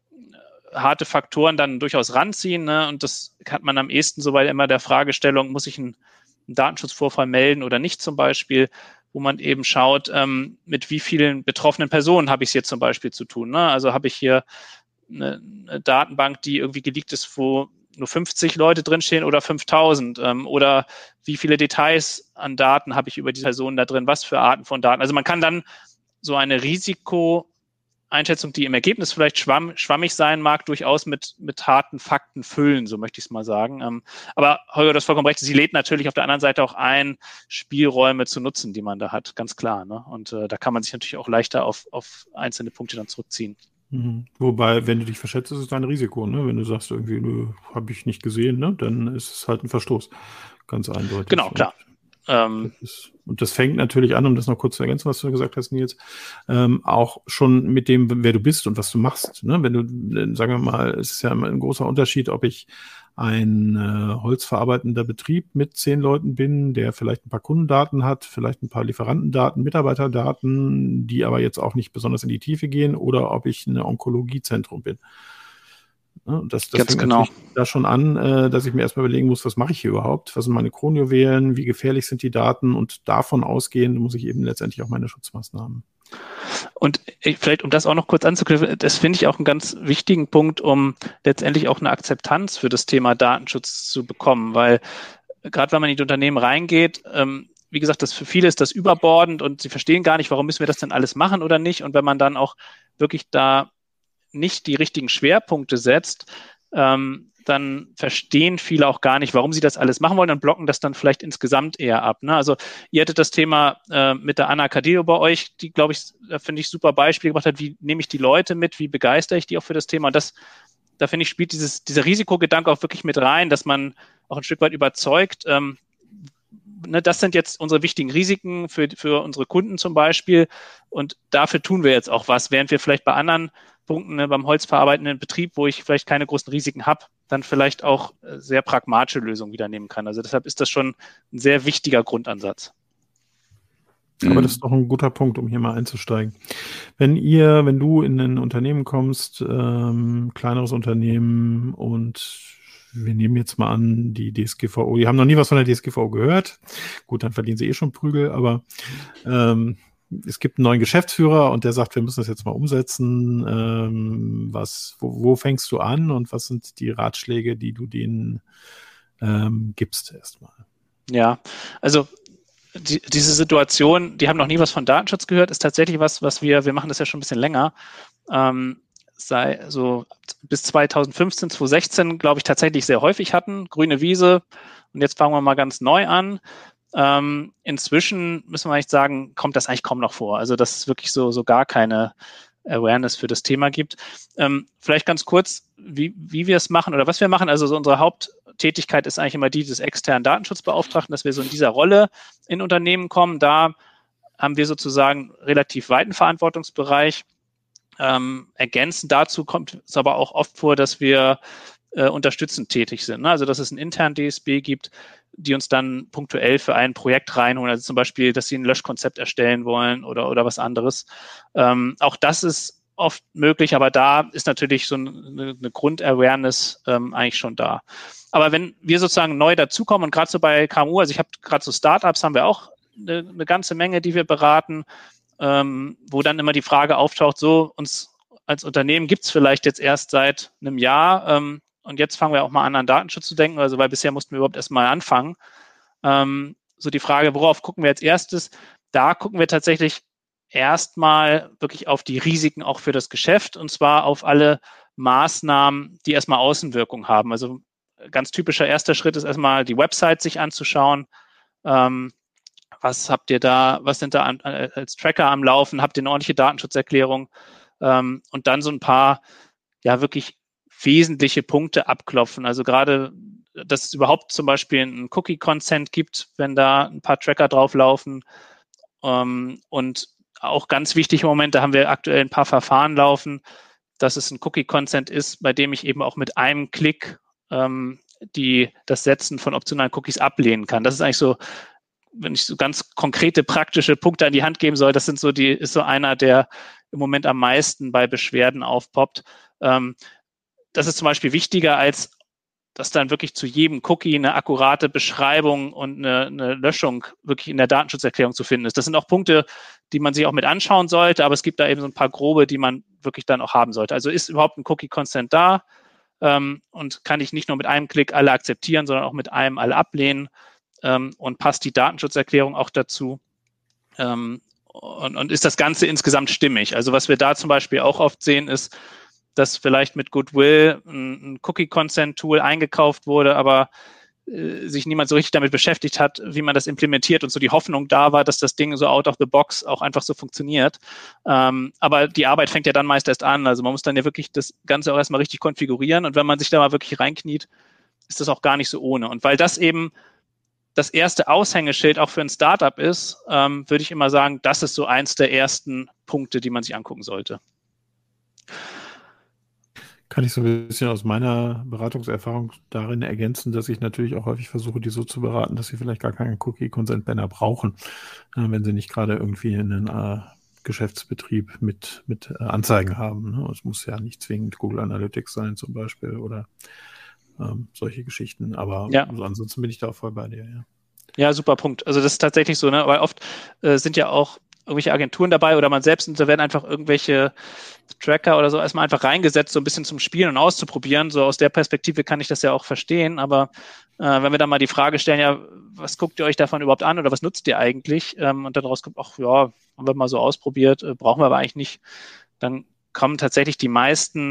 harte Faktoren dann durchaus ranziehen, ne? Und das hat man am ehesten so bei immer der Fragestellung, muss ich einen, einen Datenschutzvorfall melden oder nicht zum Beispiel, wo man eben schaut, ähm, mit wie vielen betroffenen Personen habe ich es hier zum Beispiel zu tun. Ne? Also habe ich hier eine, eine Datenbank, die irgendwie geleakt ist, wo nur fünfzig Leute drinstehen oder fünftausend? Ähm, oder wie viele Details an Daten habe ich über die Personen da drin? Was für Arten von Daten? Also man kann dann so eine Risikoeinschätzung, die im Ergebnis vielleicht schwamm, schwammig sein mag, durchaus mit, mit harten Fakten füllen, so möchte ich es mal sagen. Ähm, aber Holger, du hast vollkommen recht, sie lädt natürlich auf der anderen Seite auch ein, Spielräume zu nutzen, die man da hat, ganz klar. Ne? Und äh, da kann man sich natürlich auch leichter auf, auf einzelne Punkte dann zurückziehen. Mhm. Wobei, wenn du dich verschätzt, ist es dein Risiko. Ne? Wenn du sagst, irgendwie, nö, habe ich nicht gesehen, ne? Dann ist es halt ein Verstoß. Ganz eindeutig. Genau, klar. Ähm, das ist, und das fängt natürlich an, um das noch kurz zu ergänzen, was du gesagt hast, Nils, ähm, auch schon mit dem, wer du bist und was du machst. Ne? Wenn du, sagen wir mal, es ist ja immer ein großer Unterschied, ob ich ein äh, holzverarbeitender Betrieb mit zehn Leuten bin, der vielleicht ein paar Kundendaten hat, vielleicht ein paar Lieferantendaten, Mitarbeiterdaten, die aber jetzt auch nicht besonders in die Tiefe gehen, oder ob ich ein Onkologiezentrum bin. Ja, das das fängt genau. natürlich da schon an, äh, dass ich mir erstmal überlegen muss, was mache ich hier überhaupt? Was sind meine Kronjuwelen? Wie gefährlich sind die Daten? Und davon ausgehend muss ich eben letztendlich auch meine Schutzmaßnahmen. Und vielleicht, um das auch noch kurz anzuknüpfen, das finde ich auch einen ganz wichtigen Punkt, um letztendlich auch eine Akzeptanz für das Thema Datenschutz zu bekommen, weil gerade wenn man in die Unternehmen reingeht, ähm, wie gesagt, das für viele ist das überbordend und sie verstehen gar nicht, warum müssen wir das denn alles machen oder nicht. Und wenn man dann auch wirklich da nicht die richtigen Schwerpunkte setzt, ähm, dann verstehen viele auch gar nicht, warum sie das alles machen wollen und blocken das dann vielleicht insgesamt eher ab. Ne? Also ihr hattet das Thema äh, mit der Anna Cadillo bei euch, die, glaube ich, da finde ich super Beispiel gemacht hat, wie nehme ich die Leute mit, wie begeistere ich die auch für das Thema. Und das, da finde ich, spielt dieses, dieser Risikogedanke auch wirklich mit rein, dass man auch ein Stück weit überzeugt, ähm, ne, das sind jetzt unsere wichtigen Risiken für, für unsere Kunden zum Beispiel und dafür tun wir jetzt auch was, während wir vielleicht bei anderen Punkten, ne, beim holzverarbeitenden Betrieb, wo ich vielleicht keine großen Risiken habe, dann vielleicht auch sehr pragmatische Lösungen wieder nehmen kann. Also deshalb ist das schon ein sehr wichtiger Grundansatz. Aber das ist doch ein guter Punkt, um hier mal einzusteigen. Wenn ihr, wenn du in ein Unternehmen kommst, ähm, kleineres Unternehmen und wir nehmen jetzt mal an, die D S G V O, die haben noch nie was von der D S G V O gehört. Gut, dann verdienen sie eh schon Prügel, aber ähm, es gibt einen neuen Geschäftsführer und der sagt, wir müssen das jetzt mal umsetzen. Ähm, was, wo, wo fängst du an und was sind die Ratschläge, die du denen ähm, gibst erstmal? Ja, also die, diese Situation, die haben noch nie was von Datenschutz gehört, ist tatsächlich was, was wir, wir machen das ja schon ein bisschen länger, ähm, sei so bis zweitausendfünfzehn, zweitausendsechzehn, glaube ich, tatsächlich sehr häufig hatten, grüne Wiese. Und jetzt fangen wir mal ganz neu an. Ähm, inzwischen müssen wir eigentlich sagen, kommt das eigentlich kaum noch vor. Also dass es wirklich so, so gar keine Awareness für das Thema gibt. Ähm, vielleicht ganz kurz, wie, wie wir es machen oder was wir machen. Also so unsere Haupttätigkeit ist eigentlich immer die des externen Datenschutzbeauftragten, dass wir so in dieser Rolle in Unternehmen kommen. Da haben wir sozusagen relativ weiten Verantwortungsbereich. Ähm, ergänzend dazu kommt es aber auch oft vor, dass wir äh, unterstützend tätig sind. Ne? Also dass es einen internen D S B gibt, die uns dann punktuell für ein Projekt reinholen. Also zum Beispiel, dass sie ein Löschkonzept erstellen wollen oder, oder was anderes. Ähm, auch das ist oft möglich, aber da ist natürlich so eine, eine Grund-Awareness ähm, eigentlich schon da. Aber wenn wir sozusagen neu dazukommen und gerade so bei K M U, also ich habe gerade so Startups, haben wir auch eine, eine ganze Menge, die wir beraten, ähm, wo dann immer die Frage auftaucht, so uns als Unternehmen gibt es vielleicht jetzt erst seit einem Jahr, ähm, und jetzt fangen wir auch mal an, an Datenschutz zu denken, also weil bisher mussten wir überhaupt erst mal anfangen. Ähm, so die Frage, worauf gucken wir als erstes? Da gucken wir tatsächlich erstmal wirklich auf die Risiken auch für das Geschäft und zwar auf alle Maßnahmen, die erstmal Außenwirkung haben. Also ganz typischer erster Schritt ist erstmal die Website sich anzuschauen. Ähm, was habt ihr da, was sind da an, als Tracker am Laufen? Habt ihr eine ordentliche Datenschutzerklärung? Ähm, und dann so ein paar, ja wirklich wesentliche Punkte abklopfen. Also gerade, dass es überhaupt zum Beispiel einen Cookie-Consent gibt, wenn da ein paar Tracker drauflaufen. Ähm, und auch ganz wichtig im Moment, da haben wir aktuell ein paar Verfahren laufen, dass es ein Cookie-Consent ist, bei dem ich eben auch mit einem Klick ähm, die, das Setzen von optionalen Cookies ablehnen kann. Das ist eigentlich so, wenn ich so ganz konkrete praktische Punkte an die Hand geben soll, das sind so die, ist so einer, der im Moment am meisten bei Beschwerden aufpoppt. Ähm, Das ist zum Beispiel wichtiger, als dass dann wirklich zu jedem Cookie eine akkurate Beschreibung und eine, eine Löschung wirklich in der Datenschutzerklärung zu finden ist. Das sind auch Punkte, die man sich auch mit anschauen sollte, aber es gibt da eben so ein paar grobe, die man wirklich dann auch haben sollte. Also ist überhaupt ein Cookie-Consent da ähm, und kann ich nicht nur mit einem Klick alle akzeptieren, sondern auch mit einem alle ablehnen ähm, und passt die Datenschutzerklärung auch dazu ähm, und, und ist das Ganze insgesamt stimmig. Also was wir da zum Beispiel auch oft sehen, ist, dass vielleicht mit Goodwill ein Cookie-Consent-Tool eingekauft wurde, aber äh, sich niemand so richtig damit beschäftigt hat, wie man das implementiert und so die Hoffnung da war, dass das Ding so out of the box auch einfach so funktioniert. Ähm, aber die Arbeit fängt ja dann meist erst an. Also man muss dann ja wirklich das Ganze auch erstmal richtig konfigurieren und wenn man sich da mal wirklich reinkniet, ist das auch gar nicht so ohne. Und weil das eben das erste Aushängeschild auch für ein Startup ist, ähm, würde ich immer sagen, das ist so eins der ersten Punkte, die man sich angucken sollte. Kann ich so ein bisschen aus meiner Beratungserfahrung darin ergänzen, dass ich natürlich auch häufig versuche, die so zu beraten, dass sie vielleicht gar keinen Cookie-Consent-Banner brauchen, äh, wenn sie nicht gerade irgendwie einen äh, Geschäftsbetrieb mit, mit äh, Anzeigen haben. Ne? Es muss ja nicht zwingend Google Analytics sein zum Beispiel oder ähm, solche Geschichten. Aber ja. Also ansonsten bin ich da auch voll bei dir. Ja, ja super Punkt. Also das ist tatsächlich so, ne? Weil oft äh, sind ja auch irgendwelche Agenturen dabei oder man selbst, und da werden einfach irgendwelche Tracker oder so erstmal einfach reingesetzt, so ein bisschen zum Spielen und auszuprobieren. So aus der Perspektive kann ich das ja auch verstehen, aber äh, wenn wir dann mal die Frage stellen, ja, was guckt ihr euch davon überhaupt an oder was nutzt ihr eigentlich? Ähm, und dann rauskommt, ach ja, haben wir mal so ausprobiert, äh, brauchen wir aber eigentlich nicht. Dann kommen tatsächlich die meisten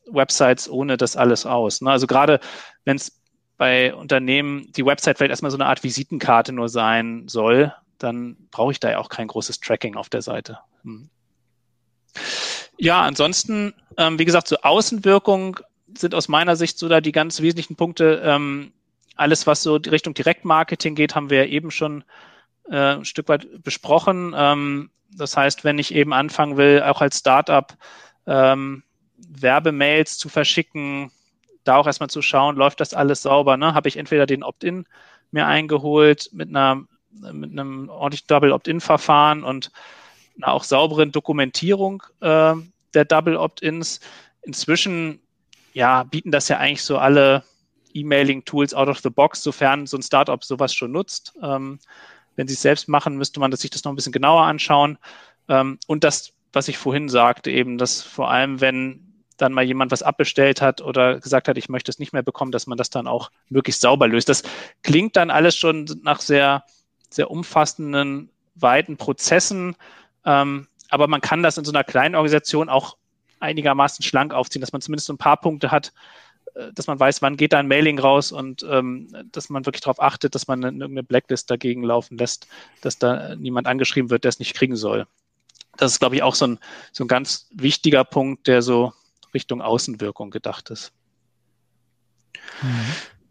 Websites ohne das alles aus. Ne? Also gerade wenn es bei Unternehmen die Website vielleicht erstmal so eine Art Visitenkarte nur sein soll, dann brauche ich da ja auch kein großes Tracking auf der Seite. Hm. Ja, ansonsten, ähm, wie gesagt, so Außenwirkung sind aus meiner Sicht so da die ganz wesentlichen Punkte. Ähm, alles, was so Richtung Direktmarketing geht, haben wir ja eben schon äh, ein Stück weit besprochen. Ähm, das heißt, wenn ich eben anfangen will, auch als Startup ähm, Werbemails zu verschicken, da auch erstmal zu schauen, läuft das alles sauber, ne? Habe ich entweder den Opt-in mir eingeholt mit einer mit einem ordentlichen Double-Opt-in-Verfahren und einer auch sauberen Dokumentierung äh, der Double-Opt-ins. Inzwischen ja, bieten das ja eigentlich so alle E-Mailing-Tools out of the box, sofern so ein Startup sowas schon nutzt. Ähm, wenn sie es selbst machen, müsste man sich das noch ein bisschen genauer anschauen. Ähm, und das, was ich vorhin sagte, eben, dass vor allem, wenn dann mal jemand was abbestellt hat oder gesagt hat, ich möchte es nicht mehr bekommen, dass man das dann auch möglichst sauber löst. Das klingt dann alles schon nach sehr, sehr umfassenden, weiten Prozessen. Ähm, aber man kann das in so einer kleinen Organisation auch einigermaßen schlank aufziehen, dass man zumindest so ein paar Punkte hat, äh, dass man weiß, wann geht da ein Mailing raus und ähm, dass man wirklich darauf achtet, dass man eine, eine Blacklist dagegen laufen lässt, dass da niemand angeschrieben wird, der es nicht kriegen soll. Das ist, glaube ich, auch so ein, so ein ganz wichtiger Punkt, der so Richtung Außenwirkung gedacht ist. Mhm.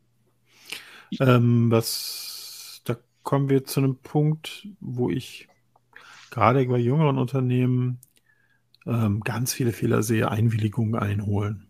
Ähm, was, da kommen wir zu einem Punkt, wo ich gerade bei jüngeren Unternehmen ähm, ganz viele Fehler sehe, Einwilligungen einholen.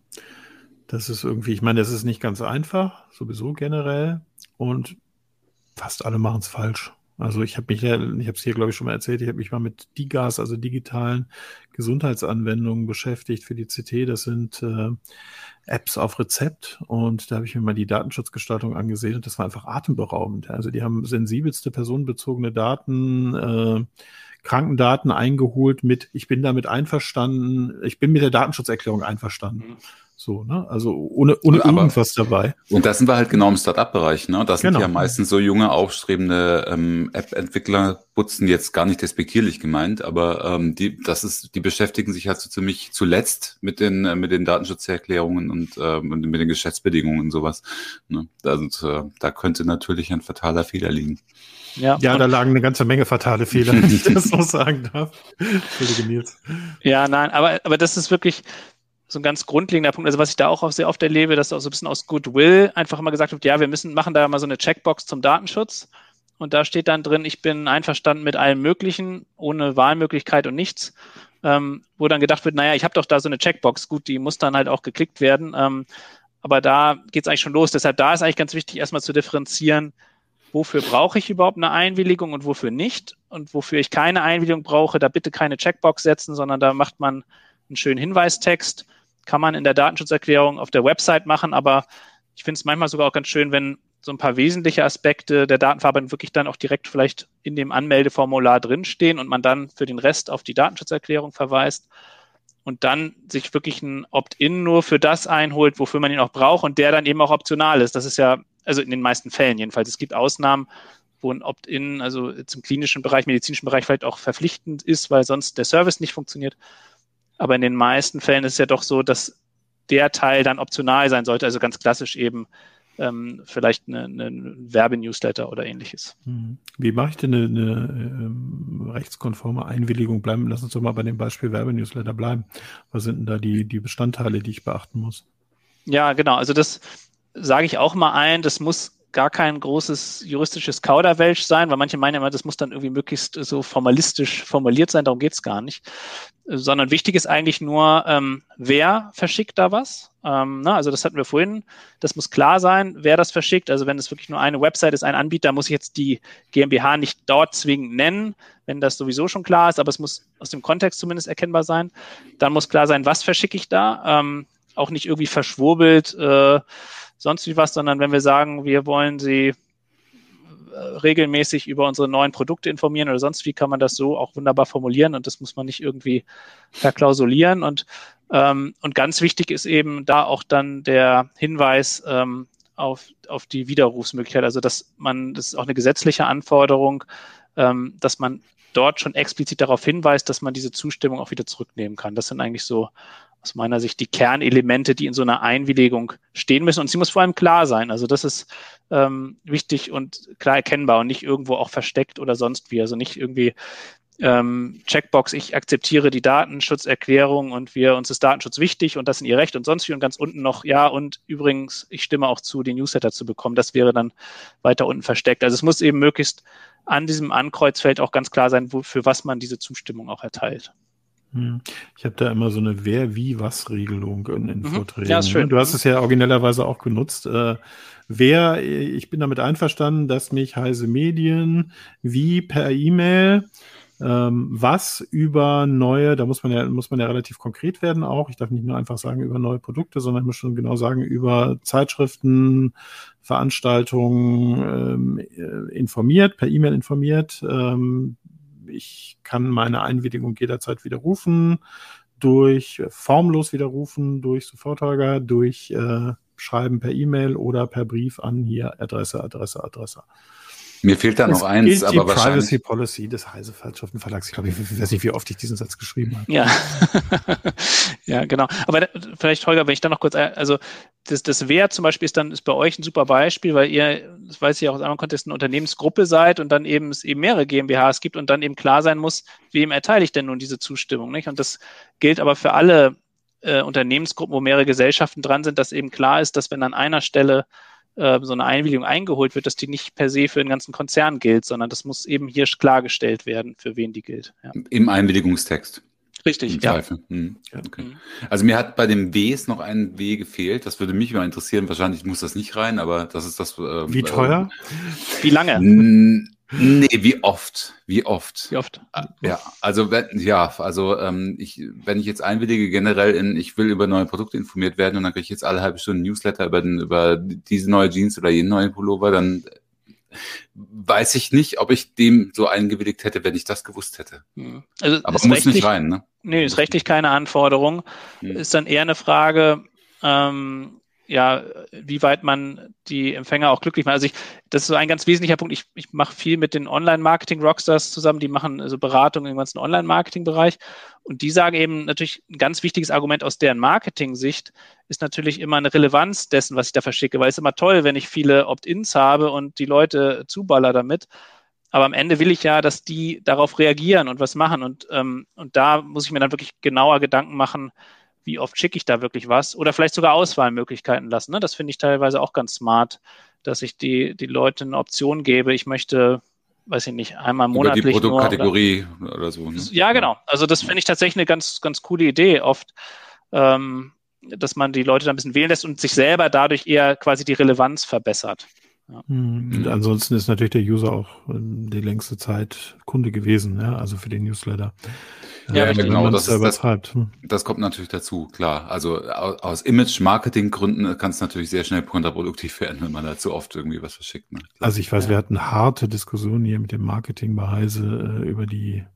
Das ist irgendwie, ich meine, das ist nicht ganz einfach, sowieso generell, und fast alle machen es falsch. Also ich habe mich, ich habe es hier, glaube ich, schon mal erzählt, ich habe mich mal mit DiGAs, also digitalen Gesundheitsanwendungen beschäftigt für die C T. Das sind äh, Apps auf Rezept, und da habe ich mir mal die Datenschutzgestaltung angesehen und das war einfach atemberaubend. Also die haben sensibelste personenbezogene Daten, äh, Krankendaten eingeholt mit, ich bin damit einverstanden, ich bin mit der Datenschutzerklärung einverstanden. Mhm. So, ne? Also ohne, ohne Aber, irgendwas dabei. Und da sind wir halt genau im Start-up-Bereich, ne? Das sind genau. ja meistens so junge, aufstrebende ähm, App-Entwickler, putzen jetzt gar nicht despektierlich gemeint, aber ähm, die, das ist, die beschäftigen sich halt so ziemlich zuletzt mit den äh, mit den Datenschutzerklärungen und ähm, mit den Geschäftsbedingungen und sowas. Ne? Also, äh, da könnte natürlich ein fataler Fehler liegen. Ja, ja, da lagen eine ganze Menge fatale Fehler, wenn ich das so sagen darf. Entschuldige, Nils. Ja, nein, aber, aber das ist wirklich so ein ganz grundlegender Punkt. Also was ich da auch sehr oft erlebe, dass auch so ein bisschen aus Goodwill einfach immer gesagt wird, ja, wir müssen machen da mal so eine Checkbox zum Datenschutz. Und da steht dann drin, ich bin einverstanden mit allem Möglichen, ohne Wahlmöglichkeit und nichts. Ähm, wo dann gedacht wird, naja, ich habe doch da so eine Checkbox. Gut, die muss dann halt auch geklickt werden. Ähm, aber da geht es eigentlich schon los. Deshalb da ist eigentlich ganz wichtig, erstmal zu differenzieren, wofür brauche ich überhaupt eine Einwilligung und wofür nicht. Und wofür ich keine Einwilligung brauche, da bitte keine Checkbox setzen, sondern da macht man einen schönen Hinweistext. Kann man in der Datenschutzerklärung auf der Website machen, aber ich finde es manchmal sogar auch ganz schön, wenn so ein paar wesentliche Aspekte der Datenverarbeitung wirklich dann auch direkt vielleicht in dem Anmeldeformular drinstehen und man dann für den Rest auf die Datenschutzerklärung verweist und dann sich wirklich ein Opt-in nur für das einholt, wofür man ihn auch braucht und der dann eben auch optional ist. Das ist ja, also in den meisten Fällen jedenfalls. Es gibt Ausnahmen, wo ein Opt-in, also zum klinischen Bereich, medizinischen Bereich vielleicht auch verpflichtend ist, weil sonst der Service nicht funktioniert. Aber in den meisten Fällen ist es ja doch so, dass der Teil dann optional sein sollte, also ganz klassisch eben ähm, vielleicht eine, eine Werbenewsletter oder ähnliches. Wie mache ich denn eine, eine ähm, rechtskonforme Einwilligung? Bleiben, lass uns doch mal bei dem Beispiel Werbenewsletter bleiben. Was sind denn da die, die Bestandteile, die ich beachten muss? Ja, genau. Also das sage ich auch mal ein. Das muss gar kein großes juristisches Kauderwelsch sein, weil manche meinen immer, das muss dann irgendwie möglichst so formalistisch formuliert sein, darum geht's gar nicht. Sondern wichtig ist eigentlich nur, ähm, wer verschickt da was? Ähm, na, also das hatten wir vorhin, das muss klar sein, wer das verschickt. Also wenn es wirklich nur eine Website ist, ein Anbieter, muss ich jetzt die GmbH nicht dort zwingend nennen, wenn das sowieso schon klar ist, aber es muss aus dem Kontext zumindest erkennbar sein. Dann muss klar sein, was verschicke ich da? Ähm, auch nicht irgendwie verschwurbelt, äh, sonst wie was, sondern wenn wir sagen, wir wollen Sie äh, regelmäßig über unsere neuen Produkte informieren oder sonst wie, kann man das so auch wunderbar formulieren und das muss man nicht irgendwie verklausulieren. Und, ähm, und ganz wichtig ist eben da auch dann der Hinweis ähm, auf, auf die Widerrufsmöglichkeit, also dass man, das ist auch eine gesetzliche Anforderung, ähm, dass man dort schon explizit darauf hinweist, dass man diese Zustimmung auch wieder zurücknehmen kann. Das sind eigentlich so aus meiner Sicht die Kernelemente, die in so einer Einwilligung stehen müssen. Und sie muss vor allem klar sein. Also das ist ähm, wichtig und klar erkennbar und nicht irgendwo auch versteckt oder sonst wie. Also nicht irgendwie ähm, Checkbox, ich akzeptiere die Datenschutzerklärung und wir, uns ist Datenschutz wichtig und das sind ihr Recht und sonst wie. Und ganz unten noch, ja, und übrigens, ich stimme auch zu, den Newsletter zu bekommen. Das wäre dann weiter unten versteckt. Also es muss eben möglichst an diesem Ankreuzfeld auch ganz klar sein, wo, für was man diese Zustimmung auch erteilt. Ich habe da immer so eine Wer-Wie-Was-Regelung in, in Mhm. Vorträgen. Ja, ist schön. Du hast es ja originellerweise auch genutzt. Äh, wer, ich bin damit einverstanden, dass mich Heise Medien wie per E-Mail ähm, was über neue, da muss man ja muss man ja relativ konkret werden auch. Ich darf nicht nur einfach sagen über neue Produkte, sondern ich muss schon genau sagen über Zeitschriften, Veranstaltungen ähm, informiert, per E-Mail informiert. Ähm, Ich kann meine Einwilligung jederzeit widerrufen, durch formlos widerrufen, durch Sofortfolger, durch äh, Schreiben per E-Mail oder per Brief an hier Adresse, Adresse, Adresse. Mir fehlt da noch Es eins, gilt die aber wahrscheinlich. Privacy Policy des Heise Zeitschriftenverlags. Ich glaube, ich weiß nicht, wie oft ich diesen Satz geschrieben habe. Ja, ja, genau. Aber da, vielleicht, Holger, wenn ich da noch kurz, also das, das Wer zum Beispiel ist dann ist bei euch ein super Beispiel, weil ihr, das weiß ich ja auch aus anderen Kontexten, eine Unternehmensgruppe seid und dann eben es eben mehrere GmbHs gibt und dann eben klar sein muss, wem erteile ich denn nun diese Zustimmung, nicht? Und das gilt aber für alle äh, Unternehmensgruppen, wo mehrere Gesellschaften dran sind, dass eben klar ist, dass wenn an einer Stelle äh, so eine Einwilligung eingeholt wird, dass die nicht per se für den ganzen Konzern gilt, sondern das muss eben hier klargestellt werden, für wen die gilt. Ja. Im Einwilligungstext. Richtig, Im ja. Zweifel. Hm. Okay. Mhm. Also mir hat bei dem Ws noch ein W gefehlt. Das würde mich mal interessieren. Wahrscheinlich muss das nicht rein, aber das ist das. Ähm, Wie teuer? Wie lange? N- Nee, wie oft? Wie oft? Wie oft? Ja, also wenn, ja, also ähm, ich, wenn ich jetzt einwillige generell in, ich will über neue Produkte informiert werden und dann kriege ich jetzt alle halbe Stunde Newsletter über den, über diese neue Jeans oder jeden neuen Pullover, dann weiß ich nicht, ob ich dem so eingewilligt hätte, wenn ich das gewusst hätte. Also Aber ist muss rechtlich, nicht rein, ne? Nee, ist rechtlich keine Anforderung. Hm. Ist dann eher eine Frage, ähm, ja, wie weit man die Empfänger auch glücklich macht. Also ich, das ist so ein ganz wesentlicher Punkt. Ich, ich mache viel mit den Online-Marketing-Rockstars zusammen, die machen also Beratung im ganzen Online-Marketing-Bereich und die sagen eben natürlich, ein ganz wichtiges Argument aus deren Marketing-Sicht ist natürlich immer eine Relevanz dessen, was ich da verschicke, weil es ist immer toll, wenn ich viele Opt-ins habe und die Leute zuballer damit. Aber am Ende will ich ja, dass die darauf reagieren und was machen und, ähm, und da muss ich mir dann wirklich genauer Gedanken machen, wie oft schicke ich da wirklich was oder vielleicht sogar Auswahlmöglichkeiten lassen. Ne? Das finde ich teilweise auch ganz smart, dass ich die, die Leute eine Option gebe. Ich möchte, weiß ich nicht, einmal monatlich über die Produktkategorie nur, oder, oder so. Ne? Ja, genau. Also das finde ich tatsächlich eine ganz, ganz coole Idee oft, ähm, dass man die Leute da ein bisschen wählen lässt und sich selber dadurch eher quasi die Relevanz verbessert. Ja. Und ansonsten ist natürlich der User auch ähm, die längste Zeit Kunde gewesen, ja, also für den Newsletter. Ja, äh, ja, genau, das, das, das, das, das kommt natürlich dazu, klar. Also aus, aus Image-Marketing-Gründen kann es natürlich sehr schnell kontraproduktiv werden, wenn man da zu oft irgendwie was verschickt. Ne? Also ich weiß, Ja. wir hatten harte Diskussionen hier mit dem Marketing bei Heise äh, über die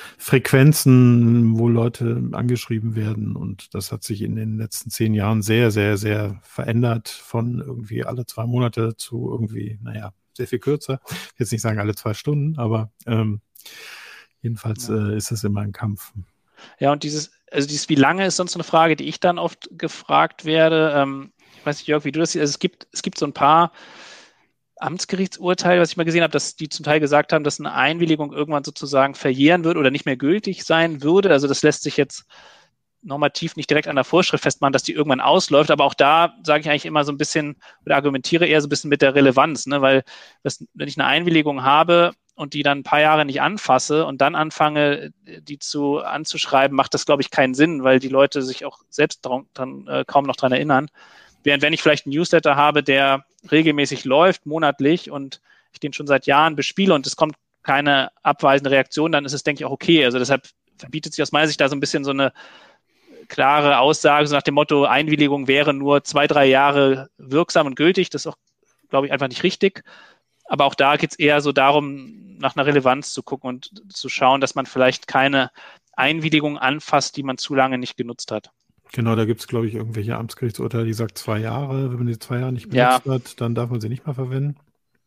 Frequenzen, wo Leute angeschrieben werden und das hat sich in den letzten zehn Jahren sehr, sehr, sehr verändert von irgendwie alle zwei Monate zu irgendwie, naja, sehr viel kürzer. Ich will jetzt nicht sagen alle zwei Stunden, aber ähm, jedenfalls Ja. äh, ist es immer ein Kampf. Ja, und dieses, also dieses, wie lange ist sonst eine Frage, die ich dann oft gefragt werde. Ähm, ich weiß nicht, Jörg, wie du das siehst. Also es gibt, es gibt so ein paar Amtsgerichtsurteile, was ich mal gesehen habe, dass die zum Teil gesagt haben, dass eine Einwilligung irgendwann sozusagen verjähren würde oder nicht mehr gültig sein würde. Also das lässt sich jetzt normativ nicht direkt an der Vorschrift festmachen, dass die irgendwann ausläuft. Aber auch da sage ich eigentlich immer so ein bisschen oder argumentiere eher so ein bisschen mit der Relevanz, ne? Weil das, wenn ich eine Einwilligung habe und die dann ein paar Jahre nicht anfasse und dann anfange, die zu anzuschreiben, macht das, glaube ich, keinen Sinn, weil die Leute sich auch selbst dran, dann, äh, kaum noch dran erinnern. Während wenn ich vielleicht einen Newsletter habe, der regelmäßig läuft, monatlich und ich den schon seit Jahren bespiele und es kommt keine abweisende Reaktion, dann ist es, denke ich, auch okay. Also deshalb verbietet sich aus meiner Sicht da so ein bisschen so eine klare Aussage, so nach dem Motto, Einwilligung wäre nur zwei, drei Jahre wirksam und gültig. Das ist auch, glaube ich, einfach nicht richtig. Aber auch da geht es eher so darum, nach einer Relevanz zu gucken und zu schauen, dass man vielleicht keine Einwilligung anfasst, die man zu lange nicht genutzt hat. Genau, da gibt es, glaube ich, irgendwelche Amtsgerichtsurteile, die sagt zwei Jahre. Wenn man die zwei Jahre nicht benutzt Ja. hat, dann darf man sie nicht mehr verwenden.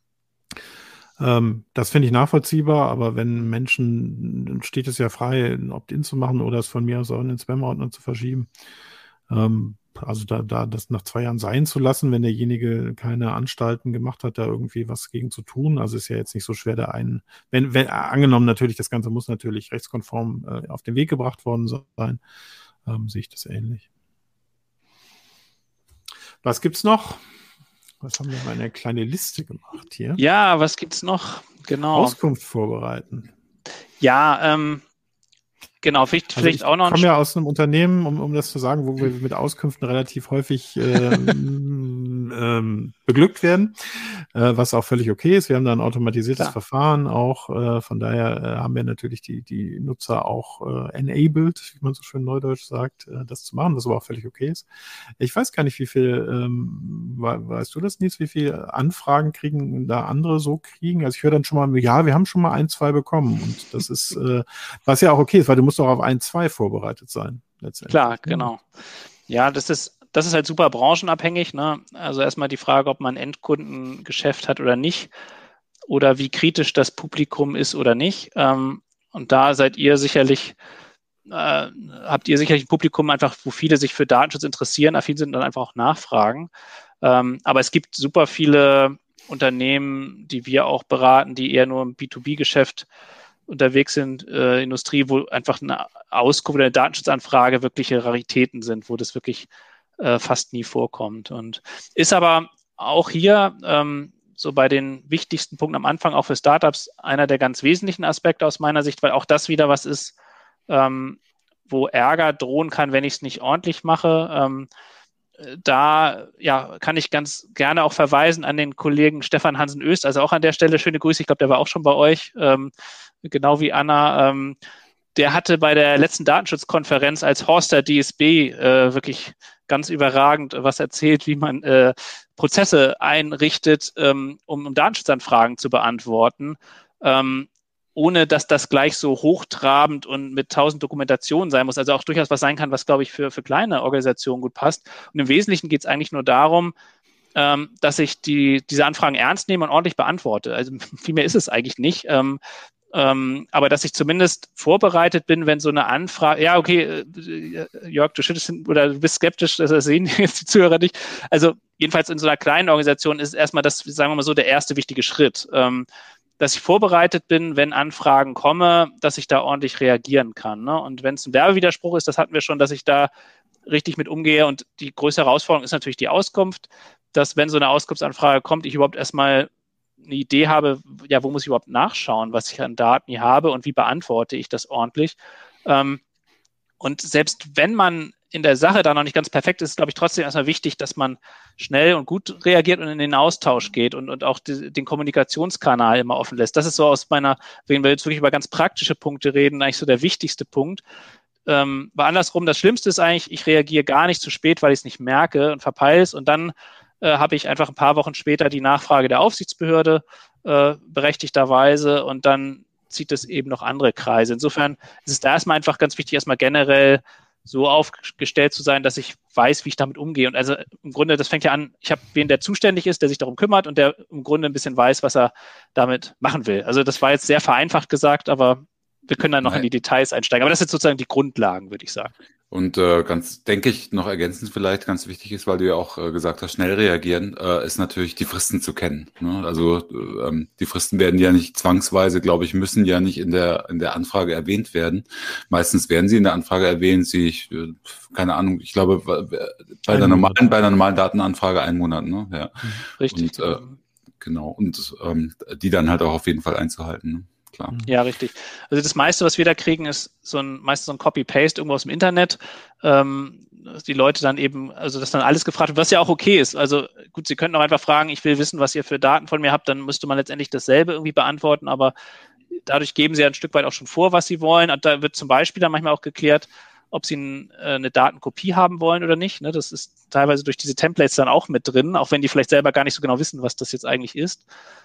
Ähm, das finde ich nachvollziehbar, aber wenn Menschen, dann steht es ja frei, ein Opt-in zu machen oder es von mir aus auch in den Spam-Ordner zu verschieben. Ähm, also da, da das nach zwei Jahren sein zu lassen, wenn derjenige keine Anstalten gemacht hat, da irgendwie was gegen zu tun. Also ist ja jetzt nicht so schwer, da einen, wenn, wenn angenommen natürlich, das Ganze muss natürlich rechtskonform äh, auf den Weg gebracht worden sein, ähm, sehe ich das ähnlich. Was gibt's noch? Was haben wir mal eine kleine Liste gemacht hier? Ja, was gibt's noch? Genau. Auskunft vorbereiten. Ja, ähm, genau, vielleicht, Also vielleicht ich auch noch. Ich komme ja aus einem Unternehmen, um, um das zu sagen, wo wir mit Auskünften relativ häufig ähm, ähm, beglückt werden, äh, was auch völlig okay ist. Wir haben da ein automatisiertes Klar. Verfahren auch. Äh, von daher äh, haben wir natürlich die, die Nutzer auch äh, enabled, wie man so schön neudeutsch sagt, äh, das zu machen, was aber auch völlig okay ist. Ich weiß gar nicht, wie viel, ähm, weißt du das, Nils, wie viele Anfragen kriegen da andere so kriegen? Also ich höre dann schon mal, ja, wir haben schon mal ein, zwei bekommen und das ist, äh, was ja auch okay ist, weil du musst auch auf ein, zwei vorbereitet sein, letztendlich. Klar, genau. Ja, das ist, das ist halt super branchenabhängig, ne? Also erstmal die Frage, ob man Endkundengeschäft hat oder nicht oder wie kritisch das Publikum ist oder nicht. Ähm, und da seid ihr sicherlich, äh, habt ihr sicherlich ein Publikum einfach, wo viele sich für Datenschutz interessieren, affin sind und dann einfach auch nachfragen. Ähm, aber es gibt super viele Unternehmen, die wir auch beraten, die eher nur im B zwei B-Geschäft unterwegs sind, äh, Industrie, wo einfach eine Auskunft oder eine Datenschutzanfrage wirkliche Raritäten sind, wo das wirklich äh, fast nie vorkommt. Und ist aber auch hier ähm, so bei den wichtigsten Punkten am Anfang auch für Startups einer der ganz wesentlichen Aspekte aus meiner Sicht, weil auch das wieder was ist, ähm, wo Ärger drohen kann, wenn ich es nicht ordentlich mache. Ähm, Da ja, kann ich ganz gerne auch verweisen an den Kollegen Stefan Hansen-Öst, also auch an der Stelle schöne Grüße, ich glaube, der war auch schon bei euch, ähm, genau wie Anna. Ähm, der hatte bei der letzten Datenschutzkonferenz als Horster D S B äh, wirklich ganz überragend was erzählt, wie man äh, Prozesse einrichtet, ähm, um, um Datenschutzanfragen zu beantworten. Ähm, ohne dass das gleich so hochtrabend und mit tausend Dokumentationen sein muss. Also auch durchaus was sein kann, was, glaube ich, für, für kleine Organisationen gut passt. Und im Wesentlichen geht es eigentlich nur darum, ähm, dass ich die, diese Anfragen ernst nehme und ordentlich beantworte. Also viel mehr ist es eigentlich nicht. Ähm, ähm, aber dass ich zumindest vorbereitet bin, wenn so eine Anfrage, ja, okay, äh, Jörg, du schüttelst oder du bist skeptisch, das sehen jetzt die Zuhörer nicht. Also jedenfalls in so einer kleinen Organisation ist erstmal das, sagen wir mal so, der erste wichtige Schritt. Ähm, dass ich vorbereitet bin, wenn Anfragen kommen, dass ich da ordentlich reagieren kann. Ne? Und wenn es ein Werbewiderspruch ist, das hatten wir schon, dass ich da richtig mit umgehe. Und die größte Herausforderung ist natürlich die Auskunft, dass wenn so eine Auskunftsanfrage kommt, ich überhaupt erstmal eine Idee habe, ja, wo muss ich überhaupt nachschauen, was ich an Daten hier habe und wie beantworte ich das ordentlich. Ähm, und selbst wenn man in der Sache da noch nicht ganz perfekt ist, ist, glaube ich, trotzdem erstmal wichtig, dass man schnell und gut reagiert und in den Austausch geht und, und auch die, den Kommunikationskanal immer offen lässt. Das ist so aus meiner, wenn wir jetzt wirklich über ganz praktische Punkte reden, eigentlich so der wichtigste Punkt. Ähm, weil andersrum, das Schlimmste ist eigentlich, ich reagiere gar nicht zu spät, weil ich es nicht merke und verpeile es und dann äh, habe ich einfach ein paar Wochen später die Nachfrage der Aufsichtsbehörde äh, berechtigterweise und dann zieht es eben noch andere Kreise. Insofern ist es da erstmal einfach ganz wichtig, erstmal generell so aufgestellt zu sein, dass ich weiß, wie ich damit umgehe. Und also im Grunde, das fängt ja an, ich habe wen, der zuständig ist, der sich darum kümmert und der im Grunde ein bisschen weiß, was er damit machen will. Also das war jetzt sehr vereinfacht gesagt, aber wir können dann noch Nein. in die Details einsteigen. Aber das sind sozusagen die Grundlagen, würde ich sagen. Und äh, ganz, denke ich, noch ergänzend vielleicht ganz wichtig ist, weil du ja auch äh, gesagt hast, schnell reagieren, äh, ist natürlich die Fristen zu kennen. Ne? Also ähm, die Fristen werden ja nicht zwangsweise, glaube ich, müssen ja nicht in der in der Anfrage erwähnt werden. Meistens werden sie in der Anfrage erwähnt. Sie, ich, äh, keine Ahnung, ich glaube bei der normalen bei der normalen Datenanfrage einen Monat. Ne? Ja. Richtig. Und, äh, genau. Und ähm, die dann halt auch auf jeden Fall einzuhalten. Ne? Klar. Ja, richtig. Also das meiste, was wir da kriegen, ist so ein meistens so ein Copy-Paste irgendwo aus dem Internet. Ähm, die Leute dann eben, also das dann alles gefragt wird, was ja auch okay ist. Also gut, Sie könnten auch einfach fragen, ich will wissen, was ihr für Daten von mir habt, dann müsste man letztendlich dasselbe irgendwie beantworten, aber dadurch geben Sie ja ein Stück weit auch schon vor, was Sie wollen. Und da wird zum Beispiel dann manchmal auch geklärt, ob Sie ein, äh, eine Datenkopie haben wollen oder nicht. Ne? Das ist teilweise durch diese Templates dann auch mit drin, auch wenn die vielleicht selber gar nicht so genau wissen, was das jetzt eigentlich ist.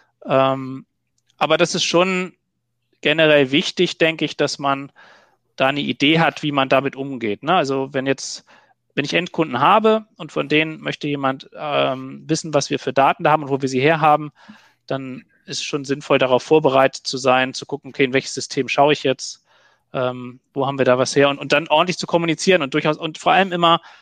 Ähm, aber das ist schon generell wichtig, denke ich, dass man da eine Idee hat, wie man damit umgeht. Ne? Also wenn jetzt, wenn ich Endkunden habe und von denen möchte jemand ähm, wissen, was wir für Daten da haben und wo wir sie herhaben, dann ist es schon sinnvoll, darauf vorbereitet zu sein, zu gucken, okay, in welches System schaue ich jetzt, ähm, wo haben wir da was her und, und dann ordentlich zu kommunizieren und durchaus und vor allem immer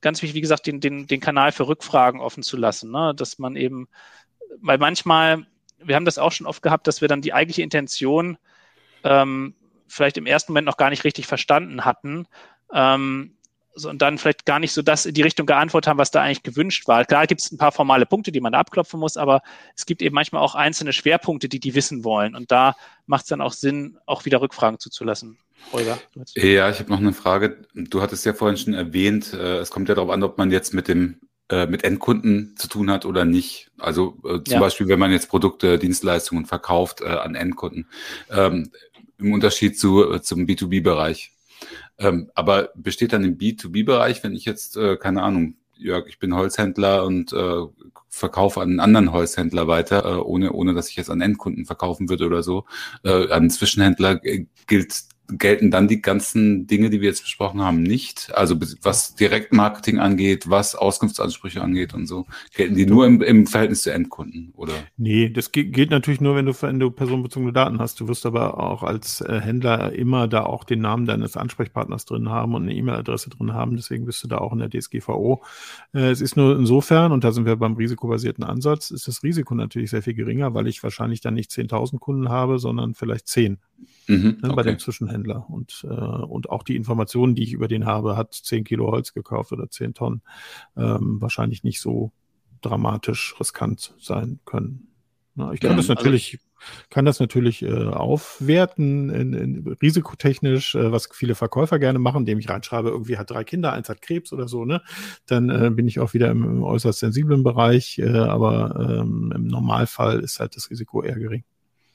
ganz wichtig, wie gesagt, den, den, den Kanal für Rückfragen offen zu lassen, ne? Dass man eben, weil manchmal, wir haben das auch schon oft gehabt, dass wir dann die eigentliche Intention ähm, vielleicht im ersten Moment noch gar nicht richtig verstanden hatten, ähm, so, und dann vielleicht gar nicht so das in die Richtung geantwortet haben, was da eigentlich gewünscht war. Klar gibt es ein paar formale Punkte, die man da abklopfen muss, aber es gibt eben manchmal auch einzelne Schwerpunkte, die die wissen wollen. Und da macht es dann auch Sinn, auch wieder Rückfragen zuzulassen. Holger? Ja, ich habe noch eine Frage. Du hattest ja vorhin schon erwähnt, äh, es kommt ja darauf an, ob man jetzt mit dem äh, mit Endkunden zu tun hat oder nicht. Also äh, zum Ja. Beispiel, wenn man jetzt Produkte, Dienstleistungen verkauft äh, an Endkunden. Ähm, im Unterschied zu, äh, zum B zwei B-Bereich. Ähm, aber besteht dann im B zwei B-Bereich, wenn ich jetzt, äh, keine Ahnung, Jörg, ich bin Holzhändler und äh, verkaufe an einen anderen Holzhändler weiter, äh, ohne ohne dass ich jetzt an Endkunden verkaufen würde oder so, äh, an Zwischenhändler äh, gilt gelten dann die ganzen Dinge, die wir jetzt besprochen haben, nicht? Also was Direktmarketing angeht, was Auskunftsansprüche angeht und so, gelten die nur im, im Verhältnis zu Endkunden, oder? Nee, das geht, geht natürlich nur, wenn du, wenn du personenbezogene Daten hast. Du wirst aber auch als äh, Händler immer da auch den Namen deines Ansprechpartners drin haben und eine E-Mail-Adresse drin haben. Deswegen bist du da auch in der D S G V O. Äh, es ist nur insofern, und da sind wir beim risikobasierten Ansatz, ist das Risiko natürlich sehr viel geringer, weil ich wahrscheinlich dann nicht zehntausend Kunden habe, sondern vielleicht zehn. Mhm, Ne, okay. bei dem Zwischenhändler. Und, äh, und auch die Informationen, die ich über den habe, hat zehn Kilo Holz gekauft oder zehn Tonnen, ähm, wahrscheinlich nicht so dramatisch riskant sein können. Na, ich kann Ja, das natürlich, kann das natürlich äh, aufwerten, in, in, risikotechnisch, äh, was viele Verkäufer gerne machen, indem ich reinschreibe, irgendwie hat drei Kinder, eins hat Krebs oder so, ne? Dann äh, bin ich auch wieder im, im äußerst sensiblen Bereich, äh, aber ähm, im Normalfall ist halt das Risiko eher gering.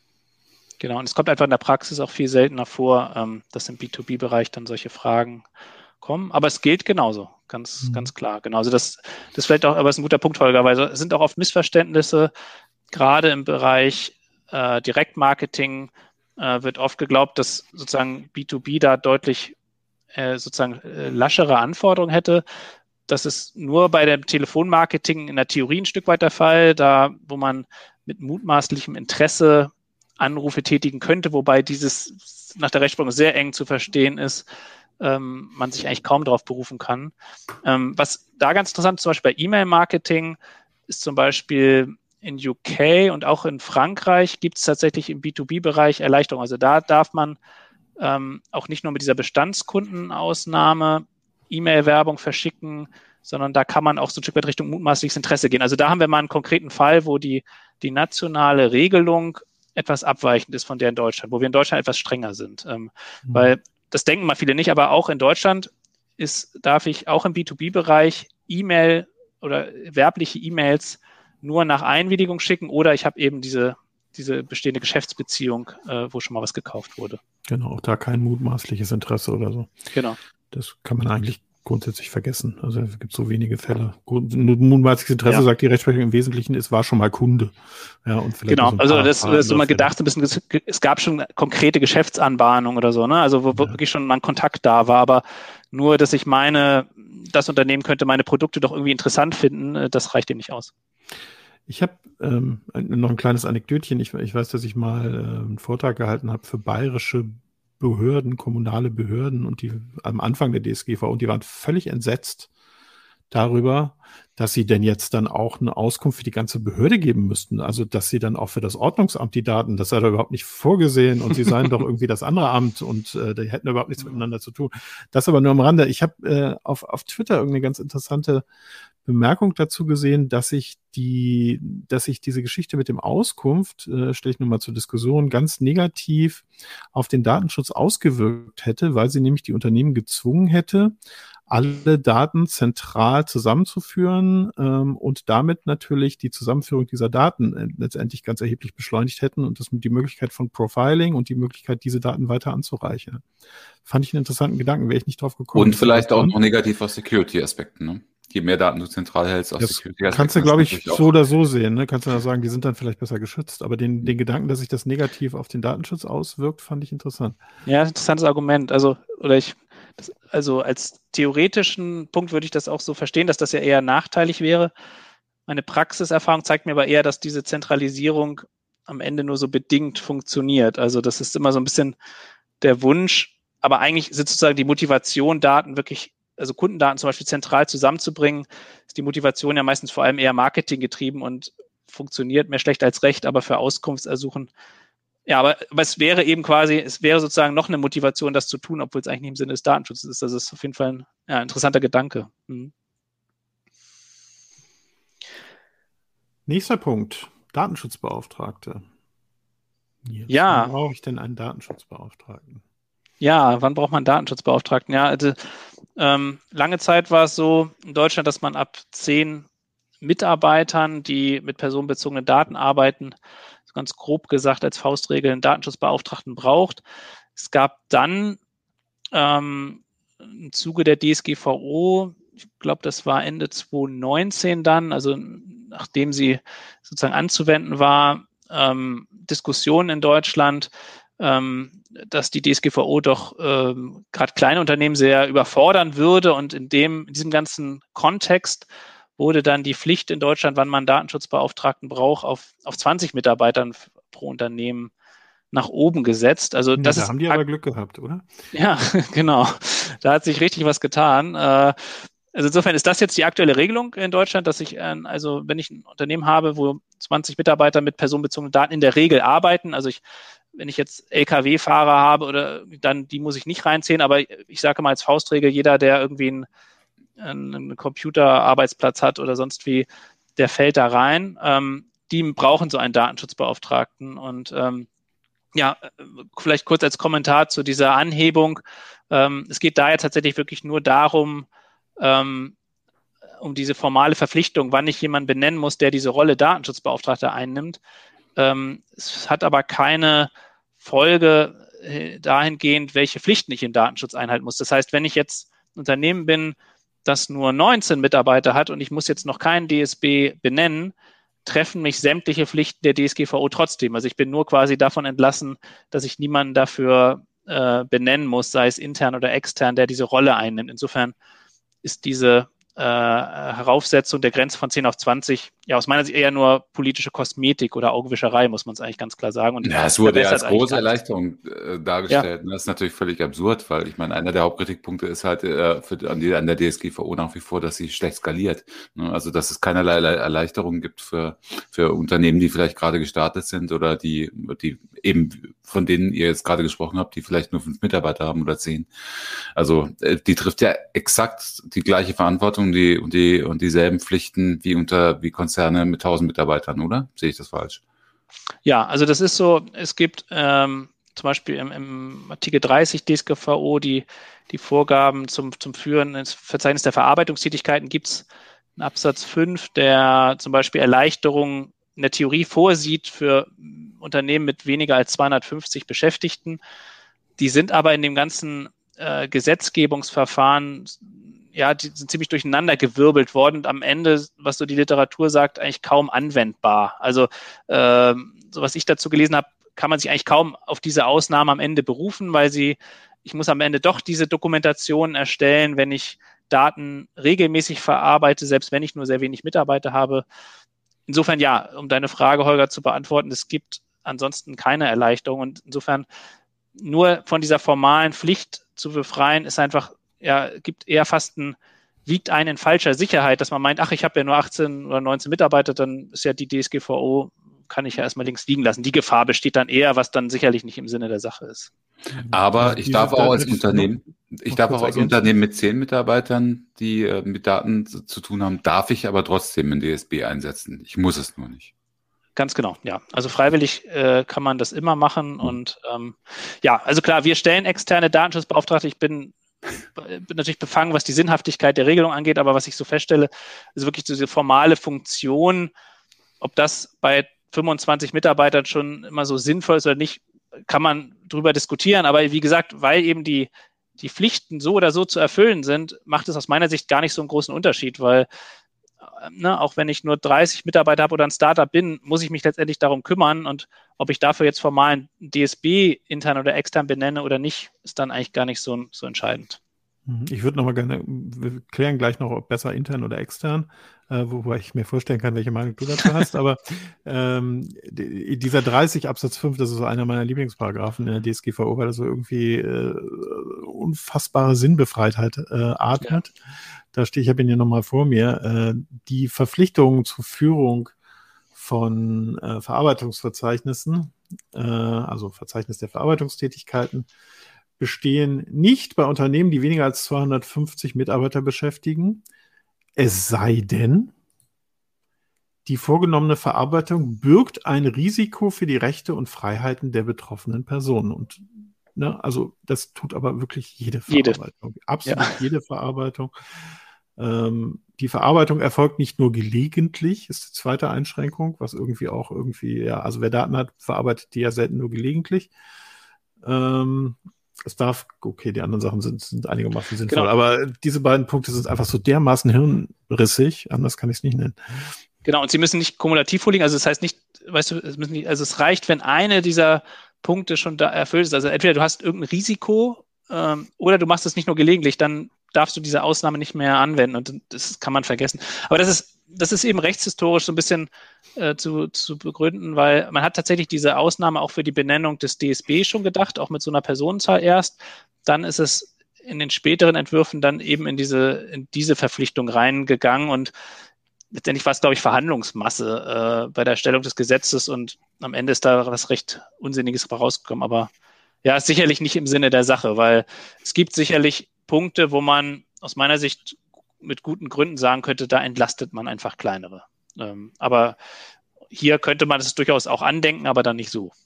Genau, und es kommt einfach in der Praxis auch viel seltener vor, ähm, dass im B zwei B-Bereich dann solche Fragen kommen. Aber es gilt genauso, ganz, mhm. ganz klar. Genau. Also das, das vielleicht auch, aber ist ein guter Punkt, Holger, weil es sind auch oft Missverständnisse, gerade im Bereich äh, Direktmarketing äh, wird oft geglaubt, dass sozusagen B zwei B da deutlich äh, sozusagen äh, laschere Anforderungen hätte. Das ist nur bei dem Telefonmarketing in der Theorie ein Stück weit der Fall, da wo man mit mutmaßlichem Interesse Anrufe tätigen könnte, wobei dieses nach der Rechtsprechung sehr eng zu verstehen ist, ähm, man sich eigentlich kaum darauf berufen kann. Ähm, was da ganz interessant ist, zum Beispiel bei E-Mail-Marketing, ist zum Beispiel in U K und auch in Frankreich gibt es tatsächlich im B zwei B-Bereich Erleichterungen. Also da darf man ähm, auch nicht nur mit dieser Bestandskundenausnahme E-Mail-Werbung verschicken, sondern da kann man auch so ein Stück weit Richtung mutmaßliches Interesse gehen. Also da haben wir mal einen konkreten Fall, wo die, die nationale Regelung etwas abweichend ist von der in Deutschland, wo wir in Deutschland etwas strenger sind. Ähm, mhm. Weil das denken mal viele nicht, aber auch in Deutschland ist, darf ich auch im B zwei B-Bereich E-Mail oder werbliche E-Mails nur nach Einwilligung schicken oder ich habe eben diese, diese bestehende Geschäftsbeziehung, äh, wo schon mal was gekauft wurde. Genau, auch da kein mutmaßliches Interesse oder so. Genau. Das kann man eigentlich grundsätzlich vergessen. Also es gibt so wenige Fälle. Mutmaßliches Interesse, ja. Sagt die Rechtsprechung im Wesentlichen, es war schon mal Kunde. Ja, und vielleicht genau, so also das, das ist immer gedacht, ein bisschen, es gab schon konkrete Geschäftsanbahnungen oder so, ne? Also wo ja. wirklich schon mal ein Kontakt da war, aber nur, dass ich meine, das Unternehmen könnte meine Produkte doch irgendwie interessant finden, das reicht eben nicht aus. Ich habe ähm, noch ein kleines Anekdötchen. Ich, ich weiß, dass ich mal äh, einen Vortrag gehalten habe für bayerische Behörden, kommunale Behörden und die am Anfang der D S G V O, und die waren völlig entsetzt darüber, dass sie denn jetzt dann auch eine Auskunft für die ganze Behörde geben müssten. Also, dass sie dann auch für das Ordnungsamt die Daten, das sei da überhaupt nicht vorgesehen und sie seien doch irgendwie das andere Amt und äh, die hätten überhaupt nichts miteinander zu tun. Das aber nur am Rande. Ich habe äh, auf, auf Twitter irgendeine ganz interessante Bemerkung dazu gesehen, dass sich die, dass sich diese Geschichte mit dem Auskunft, äh, stelle ich nur mal zur Diskussion, ganz negativ auf den Datenschutz ausgewirkt hätte, weil sie nämlich die Unternehmen gezwungen hätte, alle Daten zentral zusammenzuführen ähm, und damit natürlich die Zusammenführung dieser Daten äh, letztendlich ganz erheblich beschleunigt hätten und das mit die Möglichkeit von Profiling und die Möglichkeit, diese Daten weiter anzureichern. Fand ich einen interessanten Gedanken, wäre ich nicht drauf gekommen. Und vielleicht auch noch negativ aus Security-Aspekten, ne? Je mehr Daten du zentral hältst, aus Security-Aspekten. Kannst du, glaube ich, so oder so sehen, ne? Kannst du da sagen, die sind dann vielleicht besser geschützt. Aber den, den Gedanken, dass sich das negativ auf den Datenschutz auswirkt, fand ich interessant. Ja, interessantes Argument. Also, oder ich, das, also als theoretischen Punkt würde ich das auch so verstehen, dass das ja eher nachteilig wäre. Meine Praxiserfahrung zeigt mir aber eher, dass diese Zentralisierung am Ende nur so bedingt funktioniert. Also das ist immer so ein bisschen der Wunsch, aber eigentlich ist sozusagen die Motivation, Daten wirklich also Kundendaten zum Beispiel zentral zusammenzubringen, ist die Motivation ja meistens vor allem eher Marketing getrieben und funktioniert mehr schlecht als recht, aber für Auskunftsersuchen. Ja, aber, aber es wäre eben quasi, es wäre sozusagen noch eine Motivation, das zu tun, obwohl es eigentlich nicht im Sinne des Datenschutzes ist. Das ist auf jeden Fall ein ja, interessanter Gedanke. Mhm. Nächster Punkt, Datenschutzbeauftragte. Jetzt, Ja. Wann brauche ich denn einen Datenschutzbeauftragten? Ja, wann braucht man einen Datenschutzbeauftragten? Ja, also ähm, lange Zeit war es so in Deutschland, dass man ab zehn Mitarbeitern, die mit personenbezogenen Daten arbeiten, so ganz grob gesagt als Faustregel einen Datenschutzbeauftragten braucht. Es gab dann ähm, im Zuge der D S G V O, ich glaube, das war Ende zwanzig neunzehn dann, also nachdem sie sozusagen anzuwenden war, ähm, Diskussionen in Deutschland, ähm, dass die D S G V O doch ähm, gerade kleine Unternehmen sehr überfordern würde. Und in dem, in diesem ganzen Kontext wurde dann die Pflicht in Deutschland, wann man einen Datenschutzbeauftragten braucht, auf, auf zwanzig Mitarbeitern pro Unternehmen nach oben gesetzt. Also Ja, das da ist, haben die aber Glück gehabt, oder? ja, genau. Da hat sich richtig was getan. Äh, Also insofern ist das jetzt die aktuelle Regelung in Deutschland, dass ich, äh, also wenn ich ein Unternehmen habe, wo zwanzig Mitarbeiter mit personenbezogenen Daten in der Regel arbeiten, also ich, wenn ich jetzt L K W-Fahrer habe oder dann, die muss ich nicht reinzählen, aber ich sage mal als Faustregel, jeder, der irgendwie einen, einen Computerarbeitsplatz hat oder sonst wie, der fällt da rein. Ähm, die brauchen so einen Datenschutzbeauftragten und ähm, ja, vielleicht kurz als Kommentar zu dieser Anhebung. Ähm, es geht da ja tatsächlich wirklich nur darum, ähm, um diese formale Verpflichtung, wann ich jemanden benennen muss, der diese Rolle Datenschutzbeauftragter einnimmt. Ähm, es hat aber keine Folge äh, dahingehend, welche Pflichten ich im Datenschutz einhalten muss. Das heißt, wenn ich jetzt ein Unternehmen bin, das nur neunzehn Mitarbeiter hat und ich muss jetzt noch keinen D S B benennen, treffen mich sämtliche Pflichten der D S G V O trotzdem. Also ich bin nur quasi davon entlassen, dass ich niemanden dafür äh, benennen muss, sei es intern oder extern, der diese Rolle einnimmt. Insofern ist diese äh, Heraufsetzung der Grenze von zehn auf zwanzig ja aus meiner Sicht eher nur politische Kosmetik oder Augenwischerei, muss man es eigentlich ganz klar sagen. Und ja, es wurde ja als verbessert eigentlich große gar nichts. Erleichterung äh, dargestellt. Und das ist natürlich völlig absurd, weil ich meine, einer der Hauptkritikpunkte ist halt äh, für, an, die, an der D S G V O nach wie vor, dass sie schlecht skaliert. Ne? Also, dass es keinerlei Erleichterungen gibt für, für Unternehmen, die vielleicht gerade gestartet sind oder die, die eben, von denen ihr jetzt gerade gesprochen habt, die vielleicht nur fünf Mitarbeiter haben oder zehn. Also, äh, die trifft ja exakt die gleiche Verantwortung die, und die und dieselben Pflichten wie unter wie Konzerne mit tausend Mitarbeitern, oder? Sehe ich das falsch? Ja, also das ist so, es gibt ähm, zum Beispiel im, im Artikel dreißig D S G V O die, die Vorgaben zum, zum Führen ins Verzeichnis der Verarbeitungstätigkeiten, gibt es einen Absatz fünf, der zum Beispiel Erleichterungen in der Theorie vorsieht für Unternehmen mit weniger als zweihundertfünfzig Beschäftigten. Die sind aber in dem ganzen äh, Gesetzgebungsverfahren, ja, die sind ziemlich durcheinander gewirbelt worden und am Ende, was so die Literatur sagt, eigentlich kaum anwendbar. Also äh, so was ich dazu gelesen habe, kann man sich eigentlich kaum auf diese Ausnahme am Ende berufen, weil sie, ich muss am Ende doch diese Dokumentation erstellen, wenn ich Daten regelmäßig verarbeite, selbst wenn ich nur sehr wenig Mitarbeiter habe. Insofern ja, um deine Frage, Holger, zu beantworten, es gibt ansonsten keine Erleichterung und insofern nur von dieser formalen Pflicht zu befreien, ist einfach, ja, gibt eher fast ein, wiegt einen in falscher Sicherheit, dass man meint, ach, ich habe ja nur achtzehn oder neunzehn Mitarbeiter, dann ist ja die D S G V O, kann ich ja erstmal links liegen lassen. Die Gefahr besteht dann eher, was dann sicherlich nicht im Sinne der Sache ist. Aber Also ich diese darf auch als Daten- Unternehmen, ich noch darf kurz auch als ergänzen. Unternehmen mit zehn Mitarbeitern, die äh, mit Daten zu, zu tun haben, darf ich aber trotzdem ein D S B einsetzen. Ich muss es nur nicht. Ganz genau, ja. Also freiwillig äh, kann man das immer machen und ähm, ja, also klar, wir stellen externe Datenschutzbeauftragte. Ich bin, bin natürlich befangen, was die Sinnhaftigkeit der Regelung angeht, aber was ich so feststelle, ist wirklich diese formale Funktion, ob das bei fünfundzwanzig Mitarbeitern schon immer so sinnvoll ist oder nicht, kann man drüber diskutieren. Aber wie gesagt, weil eben die, die Pflichten so oder so zu erfüllen sind, macht es aus meiner Sicht gar nicht so einen großen Unterschied, weil Ne, auch wenn ich nur dreißig Mitarbeiter habe oder ein Startup bin, muss ich mich letztendlich darum kümmern und ob ich dafür jetzt formal ein D S B intern oder extern benenne oder nicht, ist dann eigentlich gar nicht so, so entscheidend. Ich würde noch mal gerne, wir klären gleich noch, ob besser intern oder extern, äh, wobei ich mir vorstellen kann, welche Meinung du dazu hast, aber ähm, die, dieser dreißig Absatz fünf, das ist so einer meiner Lieblingsparagraphen in der D S G V O, weil das so irgendwie äh, unfassbare Sinnbefreitheit äh, atmet. Ja. Da stehe ich, habe ihn hier nochmal vor mir, äh, die Verpflichtung zur Führung von äh, Verarbeitungsverzeichnissen, äh, also Verzeichnis der Verarbeitungstätigkeiten, bestehen nicht bei Unternehmen, die weniger als zweihundertfünfzig Mitarbeiter beschäftigen, es sei denn, die vorgenommene Verarbeitung birgt ein Risiko für die Rechte und Freiheiten der betroffenen Personen. Und ne, also das tut aber wirklich jede Verarbeitung. Jede. Absolut ja. jede Verarbeitung. Ähm, die Verarbeitung erfolgt nicht nur gelegentlich, ist die zweite Einschränkung, was irgendwie auch irgendwie, ja, also wer Daten hat, verarbeitet die ja selten nur gelegentlich. Ähm, Es darf, okay, die anderen Sachen sind, sind einigermaßen sinnvoll, genau. Aber diese beiden Punkte sind einfach so dermaßen hirnrissig, anders kann ich es nicht nennen. Genau, und sie müssen nicht kumulativ vorliegen, also das heißt nicht, weißt du, es müssen nicht, also es reicht, wenn eine dieser Punkte schon da erfüllt ist, also entweder du hast irgendein Risiko ähm, oder du machst es nicht nur gelegentlich, dann darfst du diese Ausnahme nicht mehr anwenden und das kann man vergessen. Aber das ist Das ist eben rechtshistorisch so ein bisschen äh, zu, zu begründen, weil man hat tatsächlich diese Ausnahme auch für die Benennung des D S B schon gedacht, auch mit so einer Personenzahl erst. Dann ist es in den späteren Entwürfen dann eben in diese, in diese Verpflichtung reingegangen und letztendlich war es, glaube ich, Verhandlungsmasse äh, bei der Erstellung des Gesetzes und am Ende ist da was recht Unsinniges rausgekommen. Aber ja, ist sicherlich nicht im Sinne der Sache, weil es gibt sicherlich Punkte, wo man aus meiner Sicht mit guten Gründen sagen könnte, da entlastet man einfach kleinere. Ähm, aber hier könnte man es durchaus auch andenken, aber dann nicht so.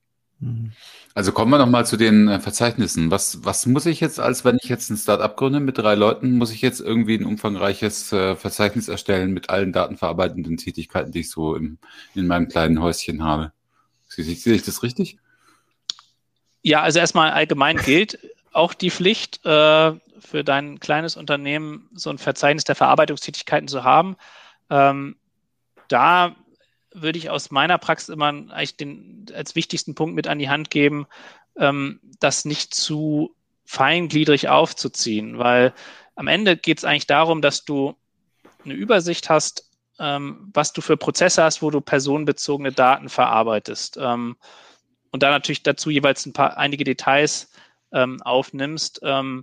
Also kommen wir nochmal zu den äh, Verzeichnissen. Was, was muss ich jetzt, als wenn ich jetzt ein Start-up gründe mit drei Leuten, muss ich jetzt irgendwie ein umfangreiches äh, Verzeichnis erstellen mit allen datenverarbeitenden Tätigkeiten, die ich so im, in meinem kleinen Häuschen habe? Sehe ich, sehe ich das richtig? Ja, also erstmal allgemein gilt auch die Pflicht, äh, für dein kleines Unternehmen so ein Verzeichnis der Verarbeitungstätigkeiten zu haben. Ähm, da würde ich aus meiner Praxis immer eigentlich den, als wichtigsten Punkt mit an die Hand geben, ähm, das nicht zu feingliedrig aufzuziehen, weil am Ende geht es eigentlich darum, dass du eine Übersicht hast, ähm, was du für Prozesse hast, wo du personenbezogene Daten verarbeitest. Ähm, und da natürlich dazu jeweils ein paar, einige Details ähm, aufnimmst. Ähm,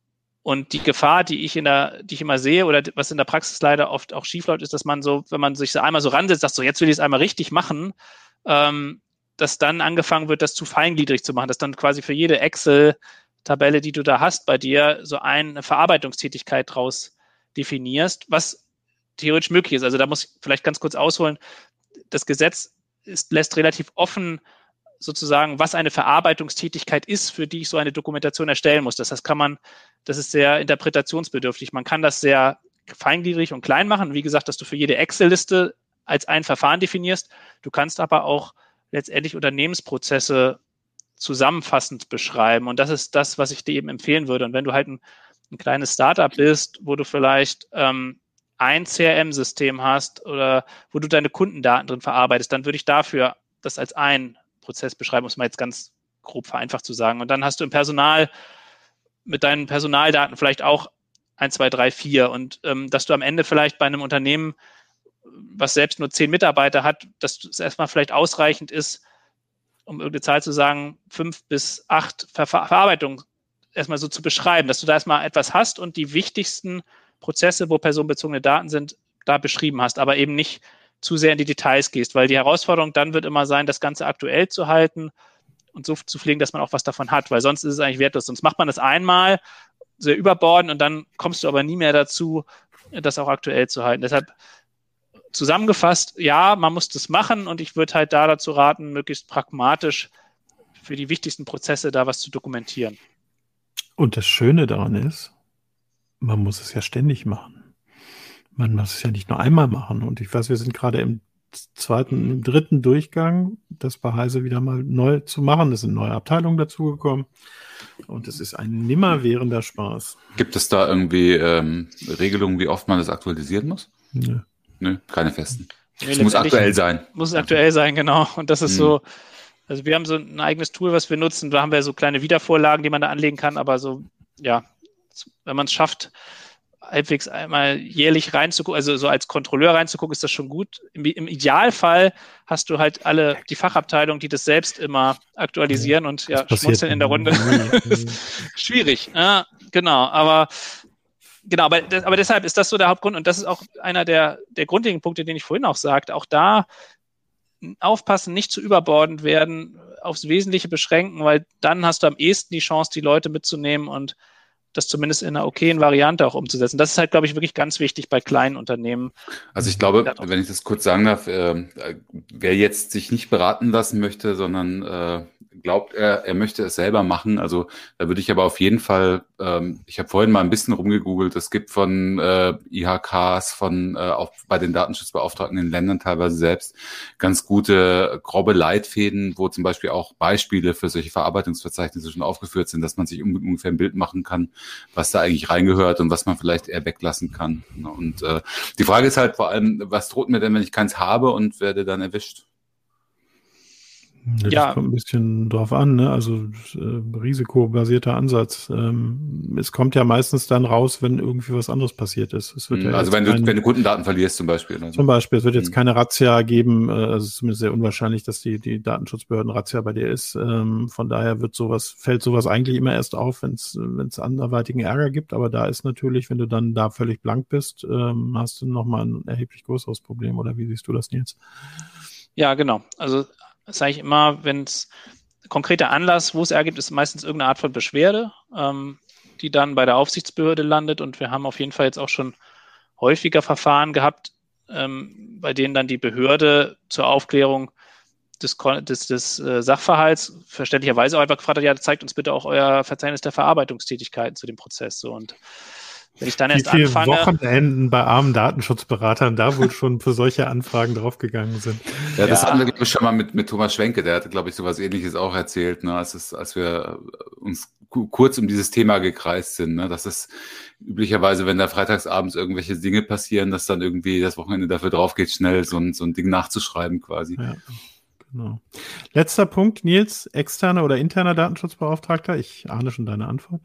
Und die Gefahr, die ich in der, die ich immer sehe oder was in der Praxis leider oft auch schiefläuft, ist, dass man so, wenn man sich so einmal so ransetzt, sagt so, jetzt will ich es einmal richtig machen, ähm, dass dann angefangen wird, das zu feingliedrig zu machen, dass dann quasi für jede Excel-Tabelle, die du da hast bei dir, so eine Verarbeitungstätigkeit draus definierst, was theoretisch möglich ist. Also da muss ich vielleicht ganz kurz ausholen. Das Gesetz ist, lässt relativ offen sozusagen, was eine Verarbeitungstätigkeit ist, für die ich so eine Dokumentation erstellen muss. Das heißt, kann man, das ist sehr interpretationsbedürftig. Man kann das sehr feingliedrig und klein machen. Wie gesagt, dass du für jede Excel-Liste als ein Verfahren definierst. Du kannst aber auch letztendlich Unternehmensprozesse zusammenfassend beschreiben. Und das ist das, was ich dir eben empfehlen würde. Und wenn du halt ein, ein kleines Startup bist, wo du vielleicht ähm, ein C R M-System hast oder wo du deine Kundendaten drin verarbeitest, dann würde ich dafür das als ein Prozess beschreiben, muss man jetzt ganz grob vereinfacht zu sagen. Und dann hast du im Personal mit deinen Personaldaten vielleicht auch eins, zwei, drei, vier und ähm, dass du am Ende vielleicht bei einem Unternehmen, was selbst nur zehn Mitarbeiter hat, dass es erstmal vielleicht ausreichend ist, um irgendeine Zahl zu sagen, fünf bis acht Ver- Verarbeitungen erstmal so zu beschreiben, dass du da erstmal etwas hast und die wichtigsten Prozesse, wo personenbezogene Daten sind, da beschrieben hast, aber eben nicht zu sehr in die Details gehst, weil die Herausforderung dann wird immer sein, das Ganze aktuell zu halten und so zu pflegen, dass man auch was davon hat, weil sonst ist es eigentlich wertlos. Sonst macht man das einmal sehr überbordend und dann kommst du aber nie mehr dazu, das auch aktuell zu halten. Deshalb zusammengefasst, ja, man muss das machen und ich würde halt da dazu raten, möglichst pragmatisch für die wichtigsten Prozesse da was zu dokumentieren. Und das Schöne daran ist, man muss es ja ständig machen. Man muss es ja nicht nur einmal machen. Und ich weiß, wir sind gerade im zweiten, im dritten Durchgang, das bei Heise wieder mal neu zu machen. Es sind neue Abteilungen dazugekommen. Und es ist ein nimmerwährender Spaß. Gibt es da irgendwie ähm, Regelungen, wie oft man das aktualisieren muss? Nö. Nö, keine festen. Nee, es muss aktuell sein. Muss aktuell sein, genau. Und das ist hm. so, also wir haben so ein eigenes Tool, was wir nutzen. Da haben wir so kleine Wiedervorlagen, die man da anlegen kann. Aber so, ja, wenn man es schafft, halbwegs einmal jährlich reinzugucken, also so als Kontrolleur reinzugucken, ist das schon gut. Im, im Idealfall hast du halt alle die Fachabteilung, die das selbst immer aktualisieren und ja, schmunzeln in der Runde. Schwierig, ja, genau, aber genau, aber, aber deshalb ist das so der Hauptgrund und das ist auch einer der, der grundlegenden Punkte, den ich vorhin auch sagte, auch da aufpassen, nicht zu überbordend werden, aufs Wesentliche beschränken, weil dann hast du am ehesten die Chance, die Leute mitzunehmen und das zumindest in einer okayen Variante auch umzusetzen. Das ist halt, glaube ich, wirklich ganz wichtig bei kleinen Unternehmen. Also ich glaube, wenn ich das kurz sagen darf, äh, wer jetzt sich nicht beraten lassen möchte, sondern äh, glaubt, er, er möchte es selber machen, also da würde ich aber auf jeden Fall, ähm, ich habe vorhin mal ein bisschen rumgegoogelt, es gibt von äh, I H Ks, von äh, auch bei den Datenschutzbeauftragten in den Ländern teilweise selbst ganz gute grobe Leitfäden, wo zum Beispiel auch Beispiele für solche Verarbeitungsverzeichnisse schon aufgeführt sind, dass man sich ungefähr ein Bild machen kann, was da eigentlich reingehört und was man vielleicht eher weglassen kann. Und äh, die Frage ist halt vor allem, was droht mir denn, wenn ich keins habe und werde dann erwischt? Das Ja. kommt ein bisschen drauf an, ne? Also äh, risikobasierter Ansatz. Ähm, es kommt ja meistens dann raus, wenn irgendwie was anderes passiert ist. Es wird ja Also jetzt wenn du, kein, wenn du Kundendaten verlierst zum Beispiel. Also. Zum Beispiel, es wird jetzt Mhm. keine Razzia geben, äh, also es ist zumindest sehr unwahrscheinlich, dass die, die Datenschutzbehörden Razzia bei dir ist. Ähm, von daher wird sowas, fällt sowas eigentlich immer erst auf, wenn es wenn es anderweitigen Ärger gibt. Aber da ist natürlich, wenn du dann da völlig blank bist, ähm, hast du nochmal ein erheblich größeres Problem. Oder wie siehst du das, Nils? Ja, genau. Also das sage ich immer, wenn es konkreter Anlass, wo es Ärger gibt, ist meistens irgendeine Art von Beschwerde, ähm, die dann bei der Aufsichtsbehörde landet. Und wir haben auf jeden Fall jetzt auch schon häufiger Verfahren gehabt, ähm, bei denen dann die Behörde zur Aufklärung des, des, des äh, Sachverhalts verständlicherweise auch einfach gefragt hat, ja, zeigt uns bitte auch euer Verzeichnis der Verarbeitungstätigkeiten zu dem Prozess. So. Und wenn ich dann Wie erst viele anfange... Wochenenden bei armen Datenschutzberatern da wohl schon für solche Anfragen draufgegangen sind. Ja, das Ja. hatten wir, glaube ich, schon mal mit, mit Thomas Schwenke, der hatte, glaube ich, sowas Ähnliches auch erzählt, ne, als, es, als wir uns ku- kurz um dieses Thema gekreist sind, ne, dass es üblicherweise, wenn da freitagsabends irgendwelche Dinge passieren, dass dann irgendwie das Wochenende dafür drauf geht, schnell so ein, so ein Ding nachzuschreiben quasi. Ja, genau. Letzter Punkt, Nils, externer oder interner Datenschutzbeauftragter? Ich ahne schon deine Antwort.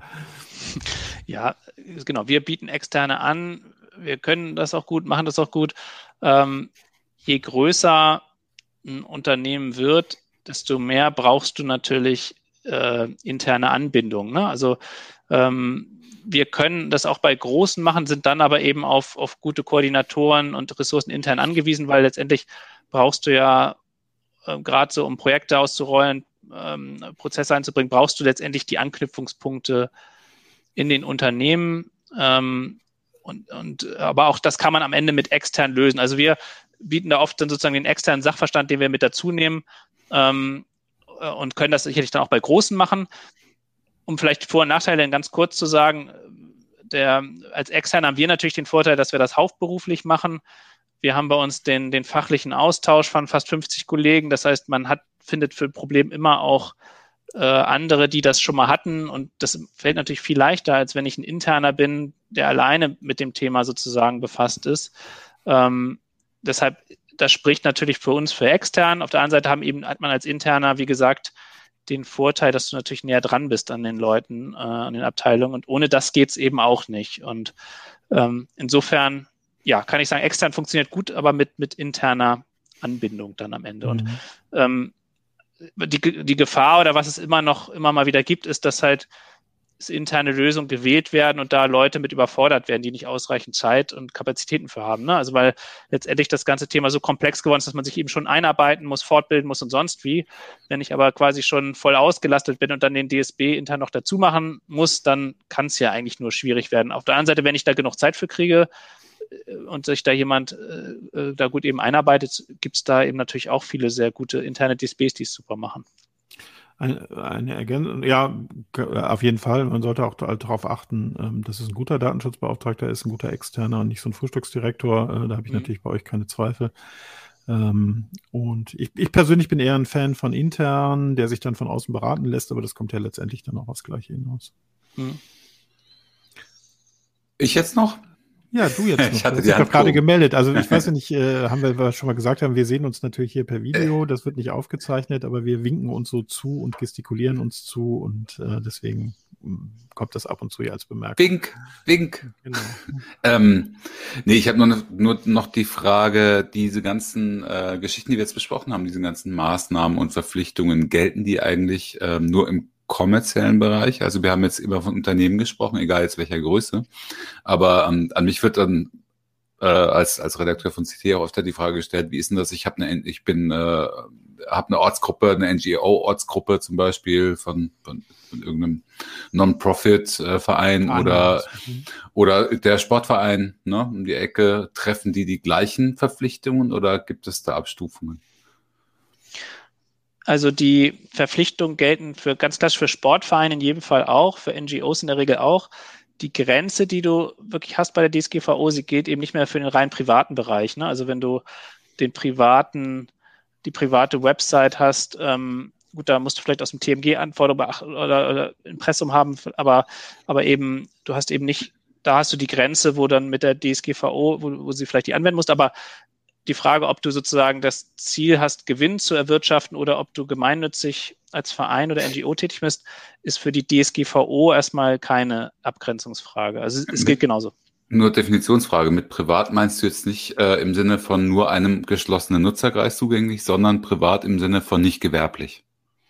Ja, genau. Wir bieten Externe an. Wir können das auch gut, machen das auch gut. Ähm, je größer ein Unternehmen wird, desto mehr brauchst du natürlich äh, interne Anbindung. Ne? Also ähm, wir können das auch bei Großen machen, sind dann aber eben auf, auf gute Koordinatoren und Ressourcen intern angewiesen, weil letztendlich brauchst du ja äh, gerade so, um Projekte auszurollen, ähm, Prozesse einzubringen, brauchst du letztendlich die Anknüpfungspunkte in den Unternehmen. Ähm, und, und, aber auch das kann man am Ende mit extern lösen. Also wir bieten da oft dann sozusagen den externen Sachverstand, den wir mit dazu nehmen, ähm, und können das sicherlich dann auch bei Großen machen. Um vielleicht Vor- und Nachteile ganz kurz zu sagen, der, als Extern haben wir natürlich den Vorteil, dass wir das hauptberuflich machen. Wir haben bei uns den, den fachlichen Austausch von fast fünfzig Kollegen. Das heißt, man hat, findet für ein Problem immer auch äh, andere, die das schon mal hatten. Und das fällt natürlich viel leichter, als wenn ich ein Interner bin, der alleine mit dem Thema sozusagen befasst ist. Ähm, deshalb, das spricht natürlich für uns, für extern. Auf der anderen Seite haben eben, hat man als Interner, wie gesagt, den Vorteil, dass du natürlich näher dran bist an den Leuten, äh, an den Abteilungen. Und ohne das geht's eben auch nicht. Und ähm, insofern, ja, kann ich sagen, extern funktioniert gut, aber mit, mit interner Anbindung dann am Ende. Mhm. Und ähm, die, die Gefahr oder was es immer noch, immer mal wieder gibt, ist, dass halt interne Lösungen gewählt werden und da Leute mit überfordert werden, die nicht ausreichend Zeit und Kapazitäten für haben. Ne? Also weil letztendlich das ganze Thema so komplex geworden ist, dass man sich eben schon einarbeiten muss, fortbilden muss und sonst wie. Wenn ich aber quasi schon voll ausgelastet bin und dann den D S B intern noch dazu machen muss, dann kann es ja eigentlich nur schwierig werden. Auf der anderen Seite, wenn ich da genug Zeit für kriege und sich da jemand äh, da gut eben einarbeitet, gibt es da eben natürlich auch viele sehr gute interne D S Bs, die es super machen. Eine, eine Ergänzung, ja, auf jeden Fall. Man sollte auch darauf achten, dass es ein guter Datenschutzbeauftragter ist, ein guter Externer und nicht so ein Frühstücksdirektor. Da habe ich mhm. natürlich bei euch keine Zweifel. Und ich, ich persönlich bin eher ein Fan von intern, der sich dann von außen beraten lässt, aber das kommt ja letztendlich dann auch aufs Gleiche hinaus. Mhm. Ich jetzt noch? Ja, du jetzt noch. Ich hatte du hast die dich doch gerade hoch. gemeldet. Also ich weiß ja nicht, äh, haben wir schon mal gesagt haben, wir sehen uns natürlich hier per Video. Das wird nicht aufgezeichnet, aber wir winken uns so zu und gestikulieren uns zu und äh, deswegen kommt das ab und zu ja als Bemerkung. Wink, wink. Genau. ähm, nee, ich habe nur, nur noch die Frage, diese ganzen äh, Geschichten, die wir jetzt besprochen haben, diese ganzen Maßnahmen und Verpflichtungen, gelten die eigentlich ähm, nur im kommerziellen Bereich? Also wir haben jetzt immer von Unternehmen gesprochen, egal jetzt welcher Größe, aber ähm, an mich wird dann äh, als als Redakteur von C T auch öfter die Frage gestellt, wie ist denn das? Ich habe eine, ich bin äh, habe eine Ortsgruppe, eine N G O-Ortsgruppe zum Beispiel von, von, von irgendeinem Non-Profit-Verein oder oder der Sportverein, ne, um die Ecke. Treffen die die gleichen Verpflichtungen oder gibt es da Abstufungen? Also die Verpflichtungen gelten für ganz klassisch für Sportvereine in jedem Fall auch, für N G Os in der Regel auch. Die Grenze, die du wirklich hast bei der D S G V O, sie gilt eben nicht mehr für den rein privaten Bereich. Ne? Also wenn du den privaten, die private Website hast, ähm, gut, da musst du vielleicht aus dem T M G-Anforderungen oder, oder Impressum haben, aber, aber eben, du hast eben nicht, da hast du die Grenze, wo dann mit der D S G V O, wo, wo sie vielleicht die anwenden musst, aber die Frage, ob du sozusagen das Ziel hast, Gewinn zu erwirtschaften oder ob du gemeinnützig als Verein oder N G O tätig bist, ist für die D S G V O erstmal keine Abgrenzungsfrage. Also es gilt genauso. Nur Definitionsfrage. Mit privat meinst du jetzt nicht äh, im Sinne von nur einem geschlossenen Nutzerkreis zugänglich, sondern privat im Sinne von nicht gewerblich?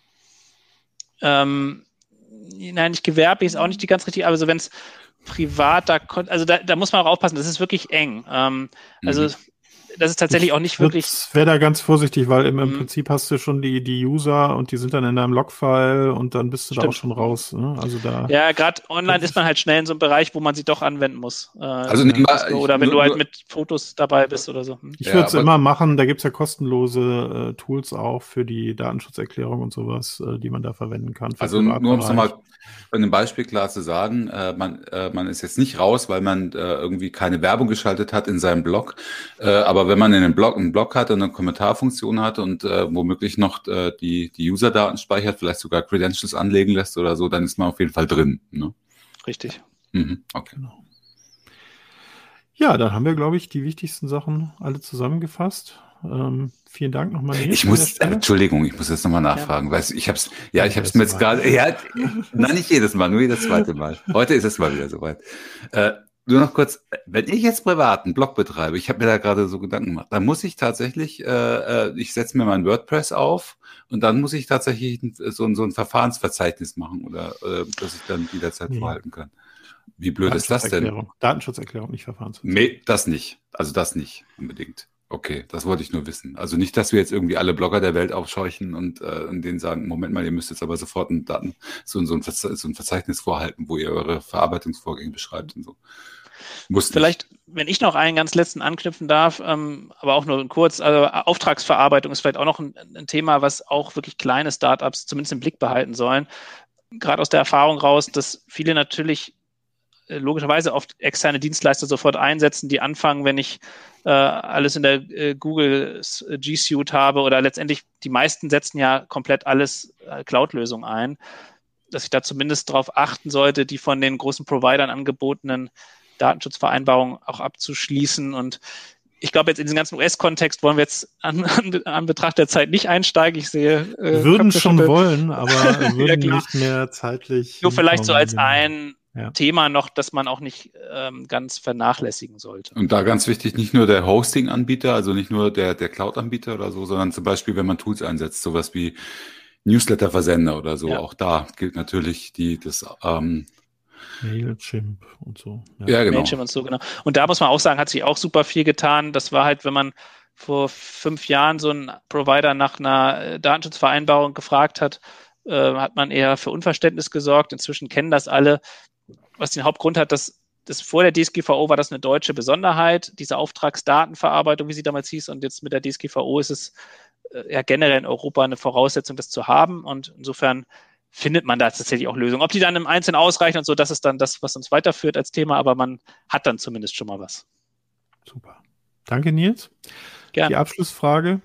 Ähm, nein, nicht gewerblich ist auch nicht die ganz richtig, aber also wenn es privat, da, also da, da muss man auch aufpassen, das ist wirklich eng. Ähm, also mhm. Das ist tatsächlich auch nicht wirklich. Ich wäre da ganz vorsichtig, weil im, im mhm. Prinzip hast du schon die, die User und die sind dann in deinem Logfile und dann bist du Stimmt. da auch schon raus. Ne? Also da. Ja, gerade online ist man halt schnell in so einem Bereich, wo man sie doch anwenden muss. Äh, also nicht mal, oder ich, wenn nur, du halt nur, mit Fotos dabei bist oder so. Ich würde es ja, immer machen. Da gibt es ja kostenlose äh, Tools auch für die Datenschutzerklärung und sowas, äh, die man da verwenden kann. Also nur um es nochmal bei einem Beispiel klar zu sagen, äh, man, äh, man ist jetzt nicht raus, weil man äh, irgendwie keine Werbung geschaltet hat in seinem Blog. Äh, aber wenn man in einem Blog einen Blog hat und eine Kommentarfunktion hat und äh, womöglich noch äh, die, die User-Daten speichert, vielleicht sogar Credentials anlegen lässt oder so, dann ist man auf jeden Fall drin. Ne? Richtig. Mhm, okay. Genau. Ja, dann haben wir, glaube ich, die wichtigsten Sachen alle zusammengefasst. Ähm, vielen Dank nochmal. Ich muss, äh, Entschuldigung, ich muss jetzt nochmal nachfragen, ja. weil ich hab's, ja, ich hab's mir jetzt gerade, ja, nein, nicht jedes Mal, nur jedes zweite Mal. Heute ist es mal wieder soweit. Äh, nur noch kurz, wenn ich jetzt privat einen Blog betreibe, ich habe mir da gerade so Gedanken gemacht, dann muss ich tatsächlich, äh, ich setze mir mein WordPress auf und dann muss ich tatsächlich so, so ein Verfahrensverzeichnis machen oder äh, dass ich dann jederzeit nee. vorhalten kann. Wie blöd ist das denn? Datenschutzerklärung, nicht Verfahrensverzeichnis. Nee, das nicht. Also das nicht unbedingt. Okay, das wollte ich nur wissen. Also nicht, dass wir jetzt irgendwie alle Blogger der Welt aufscheuchen und, äh, und denen sagen, Moment mal, ihr müsst jetzt aber sofort ein Daten, so, so, ein, Verze- so ein Verzeichnis vorhalten, wo ihr eure Verarbeitungsvorgänge beschreibt und so. Muss Vielleicht, nicht. Wenn ich noch einen ganz letzten anknüpfen darf, ähm, aber auch nur kurz, also Auftragsverarbeitung ist vielleicht auch noch ein, ein Thema, was auch wirklich kleine Startups zumindest im Blick behalten sollen. Gerade aus der Erfahrung raus, dass viele natürlich logischerweise oft externe Dienstleister sofort einsetzen, die anfangen, wenn ich äh, alles in der äh, Google G Suite habe oder letztendlich die meisten setzen ja komplett alles äh, Cloud-Lösungen ein, dass ich da zumindest darauf achten sollte, die von den großen Providern angebotenen Datenschutzvereinbarungen auch abzuschließen. Und ich glaube, jetzt in diesen ganzen U S-Kontext wollen wir jetzt an, an, an Betracht der Zeit nicht einsteigen. Ich sehe, äh, würden schon Schütte. wollen, aber würden ja, nicht mehr zeitlich. Nur vielleicht so als ein Ja. Thema noch, das man auch nicht ähm, ganz vernachlässigen sollte. Und da ganz wichtig, nicht nur der Hosting-Anbieter, also nicht nur der, der Cloud-Anbieter oder so, sondern zum Beispiel, wenn man Tools einsetzt, sowas wie Newsletter-Versender oder so, ja. auch da gilt natürlich die, das ähm, Mailchimp und so. Ja, ja genau. Mailchimp und so, genau. Und da muss man auch sagen, hat sich auch super viel getan. Das war halt, wenn man vor fünf Jahren so einen Provider nach einer Datenschutzvereinbarung gefragt hat, äh, hat man eher für Unverständnis gesorgt. Inzwischen kennen das alle. Was den Hauptgrund hat, dass das vor der D S G V O war das eine deutsche Besonderheit, diese Auftragsdatenverarbeitung, wie sie damals hieß, und jetzt mit der D S G V O ist es äh, ja generell in Europa eine Voraussetzung, das zu haben, und insofern findet man da tatsächlich auch Lösungen. Ob die dann im Einzelnen ausreichen und so, das ist dann das, was uns weiterführt als Thema, aber man hat dann zumindest schon mal was. Super. Danke, Nils. Gerne. Die Abschlussfrage.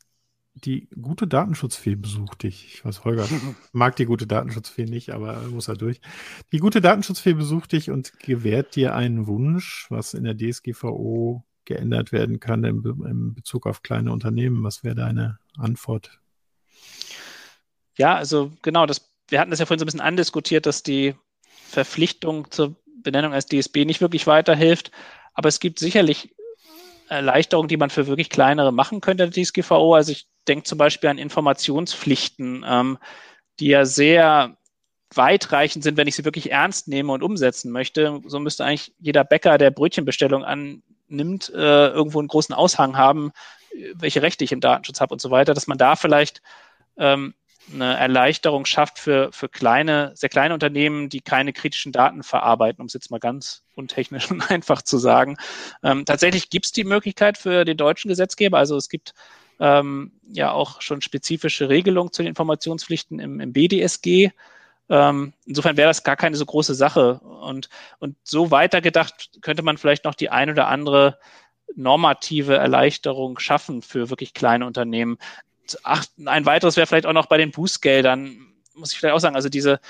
Die gute Datenschutzfee besucht dich. Ich weiß, Holger mag die gute Datenschutzfee nicht, aber muss er durch. Die gute Datenschutzfee besucht dich und gewährt dir einen Wunsch, was in der D S G V O geändert werden kann im, Be- im Bezug auf kleine Unternehmen. Was wäre deine Antwort? Ja, also genau, das, wir hatten das ja vorhin so ein bisschen andiskutiert, dass die Verpflichtung zur Benennung als D S B nicht wirklich weiterhilft. Aber es gibt sicherlich Erleichterungen, die man für wirklich kleinere machen könnte, der D S G V O. Also ich denke zum Beispiel an Informationspflichten, ähm, die ja sehr weitreichend sind, wenn ich sie wirklich ernst nehme und umsetzen möchte. So müsste eigentlich jeder Bäcker, der Brötchenbestellung annimmt, äh, irgendwo einen großen Aushang haben, welche Rechte ich im Datenschutz habe und so weiter, dass man da vielleicht ähm, eine Erleichterung schafft für, für kleine, sehr kleine Unternehmen, die keine kritischen Daten verarbeiten, um es jetzt mal ganz untechnisch und einfach zu sagen. Ähm, tatsächlich gibt es die Möglichkeit für den deutschen Gesetzgeber, also es gibt ähm, ja auch schon spezifische Regelungen zu den Informationspflichten im, im B D S G. Ähm, insofern wäre das gar keine so große Sache. Und, und so weitergedacht könnte man vielleicht noch die ein oder andere normative Erleichterung schaffen für wirklich kleine Unternehmen. Ach, ein weiteres wäre vielleicht auch noch bei den Bußgeldern, muss ich vielleicht auch sagen, also diese,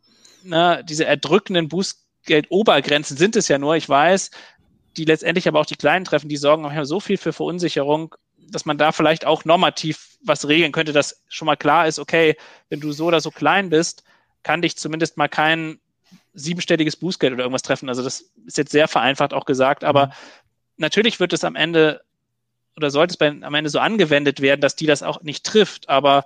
ne, diese erdrückenden Bußgeldobergrenzen sind es ja nur, ich weiß, die letztendlich aber auch die Kleinen treffen, die sorgen manchmal so viel für Verunsicherung, dass man da vielleicht auch normativ was regeln könnte, dass schon mal klar ist, okay, wenn du so oder so klein bist, kann dich zumindest mal kein siebenstelliges Bußgeld oder irgendwas treffen. Also das ist jetzt sehr vereinfacht auch gesagt, aber mhm. natürlich wird es am Ende oder sollte es bei, am Ende so angewendet werden, dass die das auch nicht trifft, aber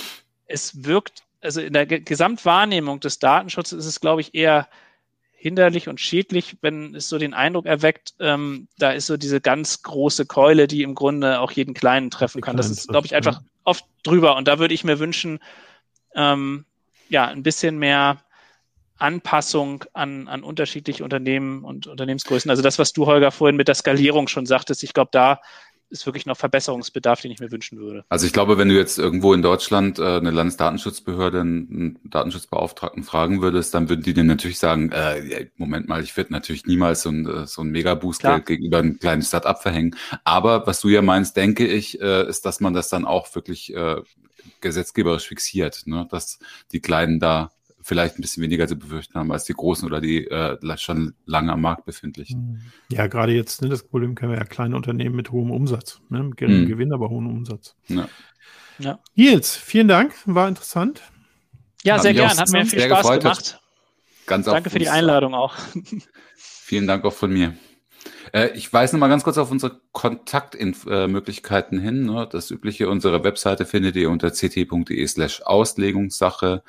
es wirkt, also in der G- Gesamtwahrnehmung des Datenschutzes ist es, glaube ich, eher hinderlich und schädlich, wenn es so den Eindruck erweckt, ähm, da ist so diese ganz große Keule, die im Grunde auch jeden Kleinen treffen kann. Das ist, glaube ich, einfach ja. oft drüber und da würde ich mir wünschen, ähm, ja, ein bisschen mehr Anpassung an, an unterschiedliche Unternehmen und Unternehmensgrößen. Also das, was du, Holger, vorhin mit der Skalierung schon sagtest, ich glaube, da ist wirklich noch Verbesserungsbedarf, den ich mir wünschen würde. Also ich glaube, wenn du jetzt irgendwo in Deutschland äh, eine Landesdatenschutzbehörde einen Datenschutzbeauftragten fragen würdest, dann würden die dir natürlich sagen, äh, Moment mal, ich würde natürlich niemals so ein, so ein Mega-Bußgeld gegenüber einem kleinen Start-up verhängen. Aber was du ja meinst, denke ich, äh, ist, dass man das dann auch wirklich äh, gesetzgeberisch fixiert, ne? Dass die Kleinen da vielleicht ein bisschen weniger zu befürchten haben als die Großen oder die äh, schon lange am Markt befindlichen. Ja, gerade jetzt, ne, das Problem kennen wir ja, kleine Unternehmen mit hohem Umsatz, ne, mit geringem mhm. Gewinn, aber hohem Umsatz. Ja. Ja. Nils, vielen Dank, war interessant. Ja, sehr gern, hat mir viel Spaß gefreut, gemacht. Ganz Danke für die Einladung auch. Vielen Dank auch von mir. Äh, ich weise noch mal ganz kurz auf unsere Kontaktmöglichkeiten hin. Ne? Das übliche, unsere Webseite findet ihr unter ct.de slash Auslegungssache.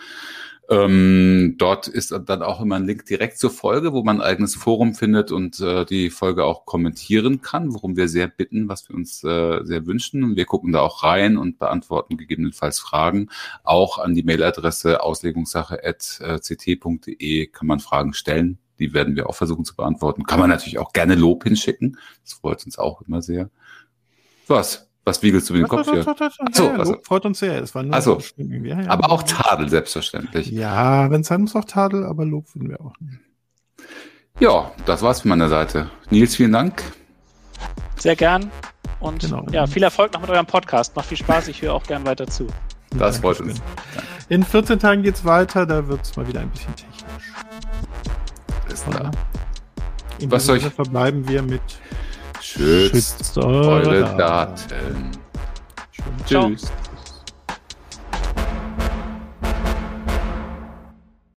Ähm, dort ist dann auch immer ein Link direkt zur Folge, wo man ein eigenes Forum findet und äh, die Folge auch kommentieren kann, worum wir sehr bitten, was wir uns äh, sehr wünschen. Und wir gucken da auch rein und beantworten gegebenenfalls Fragen. Auch an die Mailadresse auslegungssache at c t punkt d e kann man Fragen stellen. Die werden wir auch versuchen zu beantworten. Kann man natürlich auch gerne Lob hinschicken. Das freut uns auch immer sehr. Was? Was wiegelst du mit dem Kopf hier? Achso, ja, also. Freut uns sehr. Das war nur also, ja, ja, aber auch Tadel, selbstverständlich. Ja, wenn es sein muss, auch Tadel, aber Lob finden wir auch nicht. Ja, das war's von meiner Seite. Nils, vielen Dank. Sehr gern. Und genau. ja, viel Erfolg noch mit eurem Podcast. Macht viel Spaß. Ich höre auch gern weiter zu. Das freut uns. In vierzehn Tagen geht's weiter. Da wird's mal wieder ein bisschen technisch. Ist klar. In Was soll ich? Verbleiben wir mit Schützt, Schützt eure, eure Daten. Daten. Tschüss.